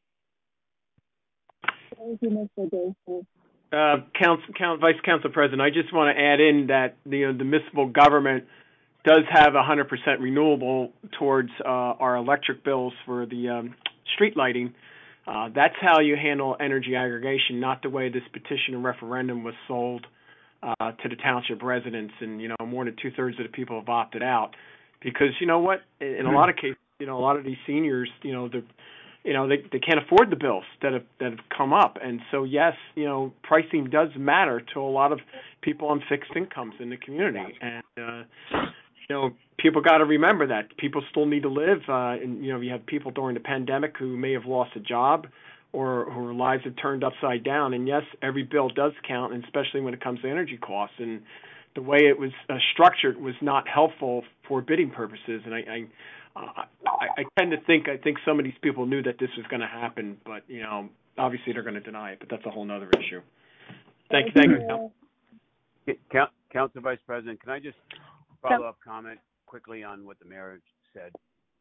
Thank you, Mister Davis. Uh, Council, Council, Vice Council President, I just want to add in that the, you know, the municipal government does have one hundred percent renewable towards uh, our electric bills for the um, street lighting. Uh, that's how you handle energy aggregation, not the way this petition and referendum was sold uh, to the township residents. And, you know, more than two-thirds of the people have opted out because, you know what, in, in a lot of cases, you know, a lot of these seniors, you know, they're You know, they they can't afford the bills that have that have come up, and so yes, you know, pricing does matter to a lot of people on fixed incomes in the community, and uh, you know, people got to remember that people still need to live, uh, and you know, you have people during the pandemic who may have lost a job, or whose lives have turned upside down, and yes, every bill does count, and especially when it comes to energy costs, and the way it was uh, structured was not helpful for bidding purposes, and I. I Uh, I, I tend to think I think some of these people knew that this was going to happen, but you know, obviously they're going to deny it. But that's a whole other issue. Thank you, thank you. Council, Council Vice President, can I just follow up comment quickly on what the mayor said?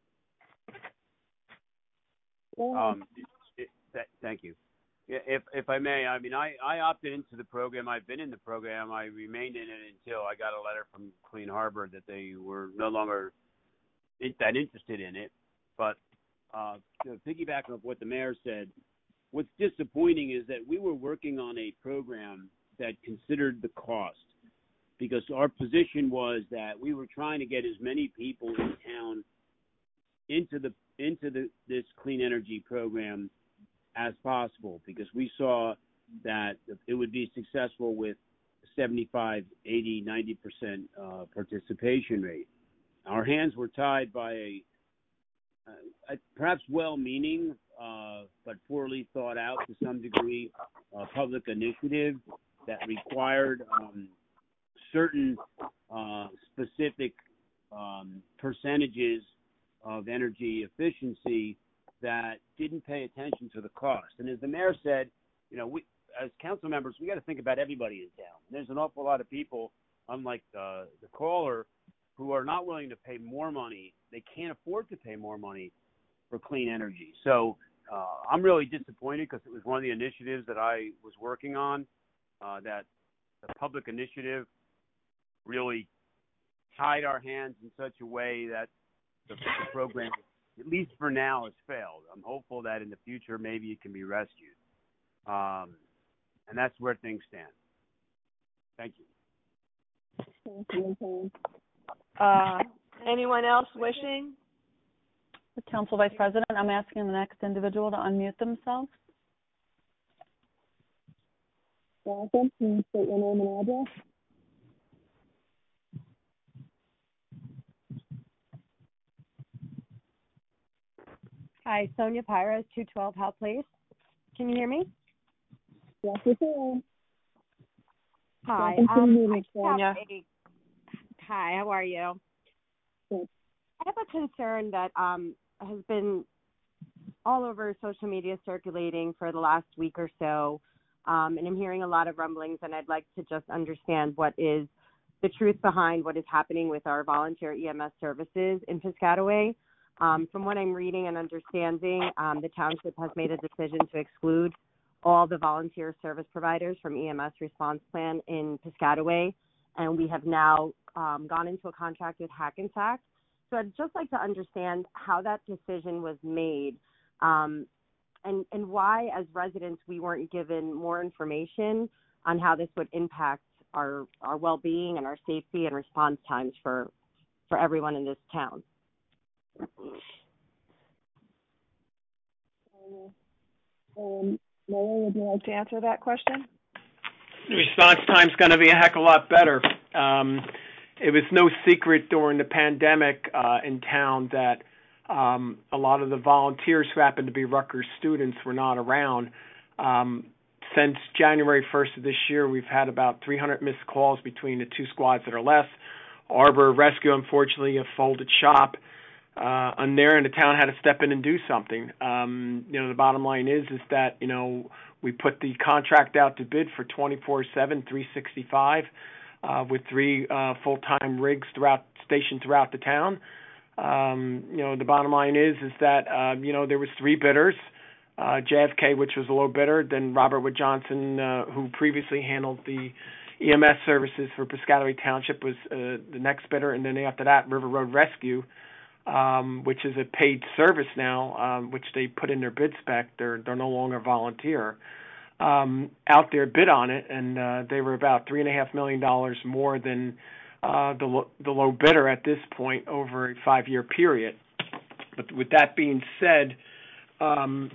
Um, it, it, thank you. If if I may, I mean, I, I opted into the program. I've been in the program. I remained in it until I got a letter from Clean Harbor that they were no longer that interested in it. But uh, to piggyback on what the mayor said, what's disappointing is that we were working on a program that considered the cost, because our position was that we were trying to get as many people in town into the into the this clean energy program as possible, because we saw that it would be successful with seventy-five, eighty, ninety percent uh, participation rate. Our hands were tied by a, uh, a perhaps well-meaning uh, but poorly thought out to some degree uh, public initiative that required um, certain uh, specific um, percentages of energy efficiency that didn't pay attention to the cost. And as the mayor said, you know, we as council members, we got to think about everybody in town. There's an awful lot of people, unlike uh, the caller, who are not willing to pay more money. They can't afford to pay more money for clean energy. So uh, I'm really disappointed, because it was one of the initiatives that I was working on, uh, that the public initiative really tied our hands in such a way that the, the program, at least for now, has failed. I'm hopeful that in the future maybe it can be rescued. Um, and that's where things stand. Thank you. Thank you. Uh, anyone else wishing? Council Vice President, I'm asking the next individual to unmute themselves. Welcome. Can you state your name and address? Hi, Sonia Pires, two twelve Howe Place. Can you hear me? Yes, we can. Hi. Welcome Um, to the meeting, I have Sonia. a, hi, how are you? Good. I have a concern that um, has been all over social media circulating for the last week or so. Um, and I'm hearing a lot of rumblings, and I'd like to just understand what is the truth behind what is happening with our volunteer E M S services in Piscataway. Um, from what I'm reading and understanding, um, the township has made a decision to exclude all the volunteer service providers from E M S response plan in Piscataway, and we have now um, gone into a contract with Hackensack. So I'd just like to understand how that decision was made, um, and, and why, as residents, we weren't given more information on how this would impact our, our well-being and our safety and response times for, for everyone in this town. Um, Mayor, would you like to answer that question? The response time's going to be a heck of a lot better. Um, it was no secret during the pandemic uh, in town that um, a lot of the volunteers who happened to be Rutgers students were not around. Um, since January first of this year, we've had about three hundred missed calls between the two squads that are left. Arbor Rescue, unfortunately, have folded shop. Uh, on there, and the town had to step in and do something. Um, you know, the bottom line is, is that, you know, we put the contract out to bid for twenty-four seven, three sixty-five, uh, with three, uh, full-time rigs throughout, stationed throughout the town. Um, you know, the bottom line is, is that, uh, you know, there was three bidders, uh, J F K, which was a low bidder, then Robert Wood Johnson, uh, who previously handled the E M S services for Piscataway Township, was, uh, the next bidder, and then after that, River Road Rescue, Um, which is a paid service now, um, which they put in their bid spec. They're they're no longer volunteer. Um, out there bid on it, and uh, they were about three and a half million dollars more than uh, the lo- the low bidder at this point over a five year period. But with that being said, um,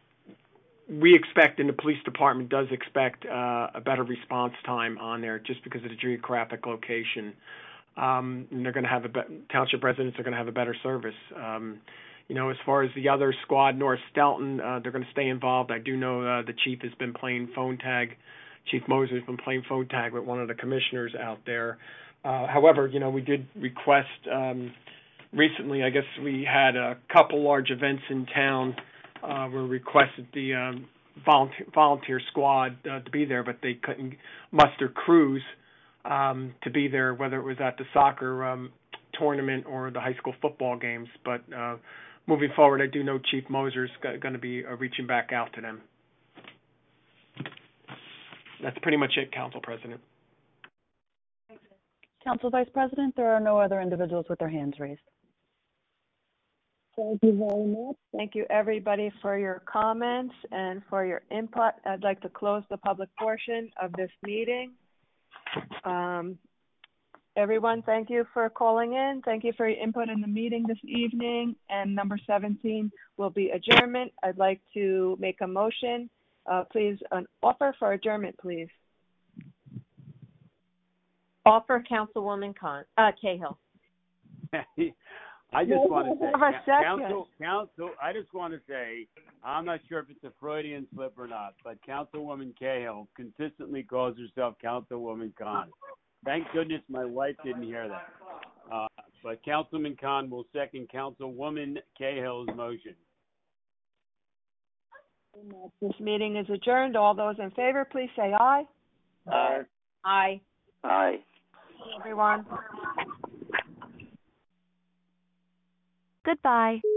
we expect, and the police department does expect, uh, a better response time on there, just because of the geographic location. Um, and they're going to have a be- township residents are going to have a better service. Um, you know, as far as the other squad, North Stelton, uh, they're going to stay involved. I do know uh, the chief has been playing phone tag. Chief Moser has been playing phone tag with one of the commissioners out there. Uh, however, you know, we did request um, recently. I guess we had a couple large events in town uh, where we requested the um, volunteer, volunteer squad uh, to be there, but they couldn't muster crews Um, to be there, whether it was at the soccer um, tournament or the high school football games. But uh, moving forward, I do know Chief Moser's going to be uh, reaching back out to them. That's pretty much it, Council President. Council Vice President, there are no other individuals with their hands raised. Thank you very much. Thank you, everybody, for your comments and for your input. I'd like to close the public portion of this meeting. Um, everyone, thank you for calling in. Thank you for your input in the meeting this evening. And number seventeen will be adjournment. I'd like to make a motion. Uh, please, an offer for adjournment, please. Offer, Councilwoman Con, uh, Cahill. I just No, want to say, have a second. Council, Council, I just want to say, I'm not sure if it's a Freudian slip or not, but Councilwoman Cahill consistently calls herself Councilwoman Khan. Thank goodness my wife didn't hear that. Uh, but Councilman Khan will second Councilwoman Cahill's motion. This meeting is adjourned. All those in favor, please say aye. Aye. Aye. Aye. Everyone. Goodbye.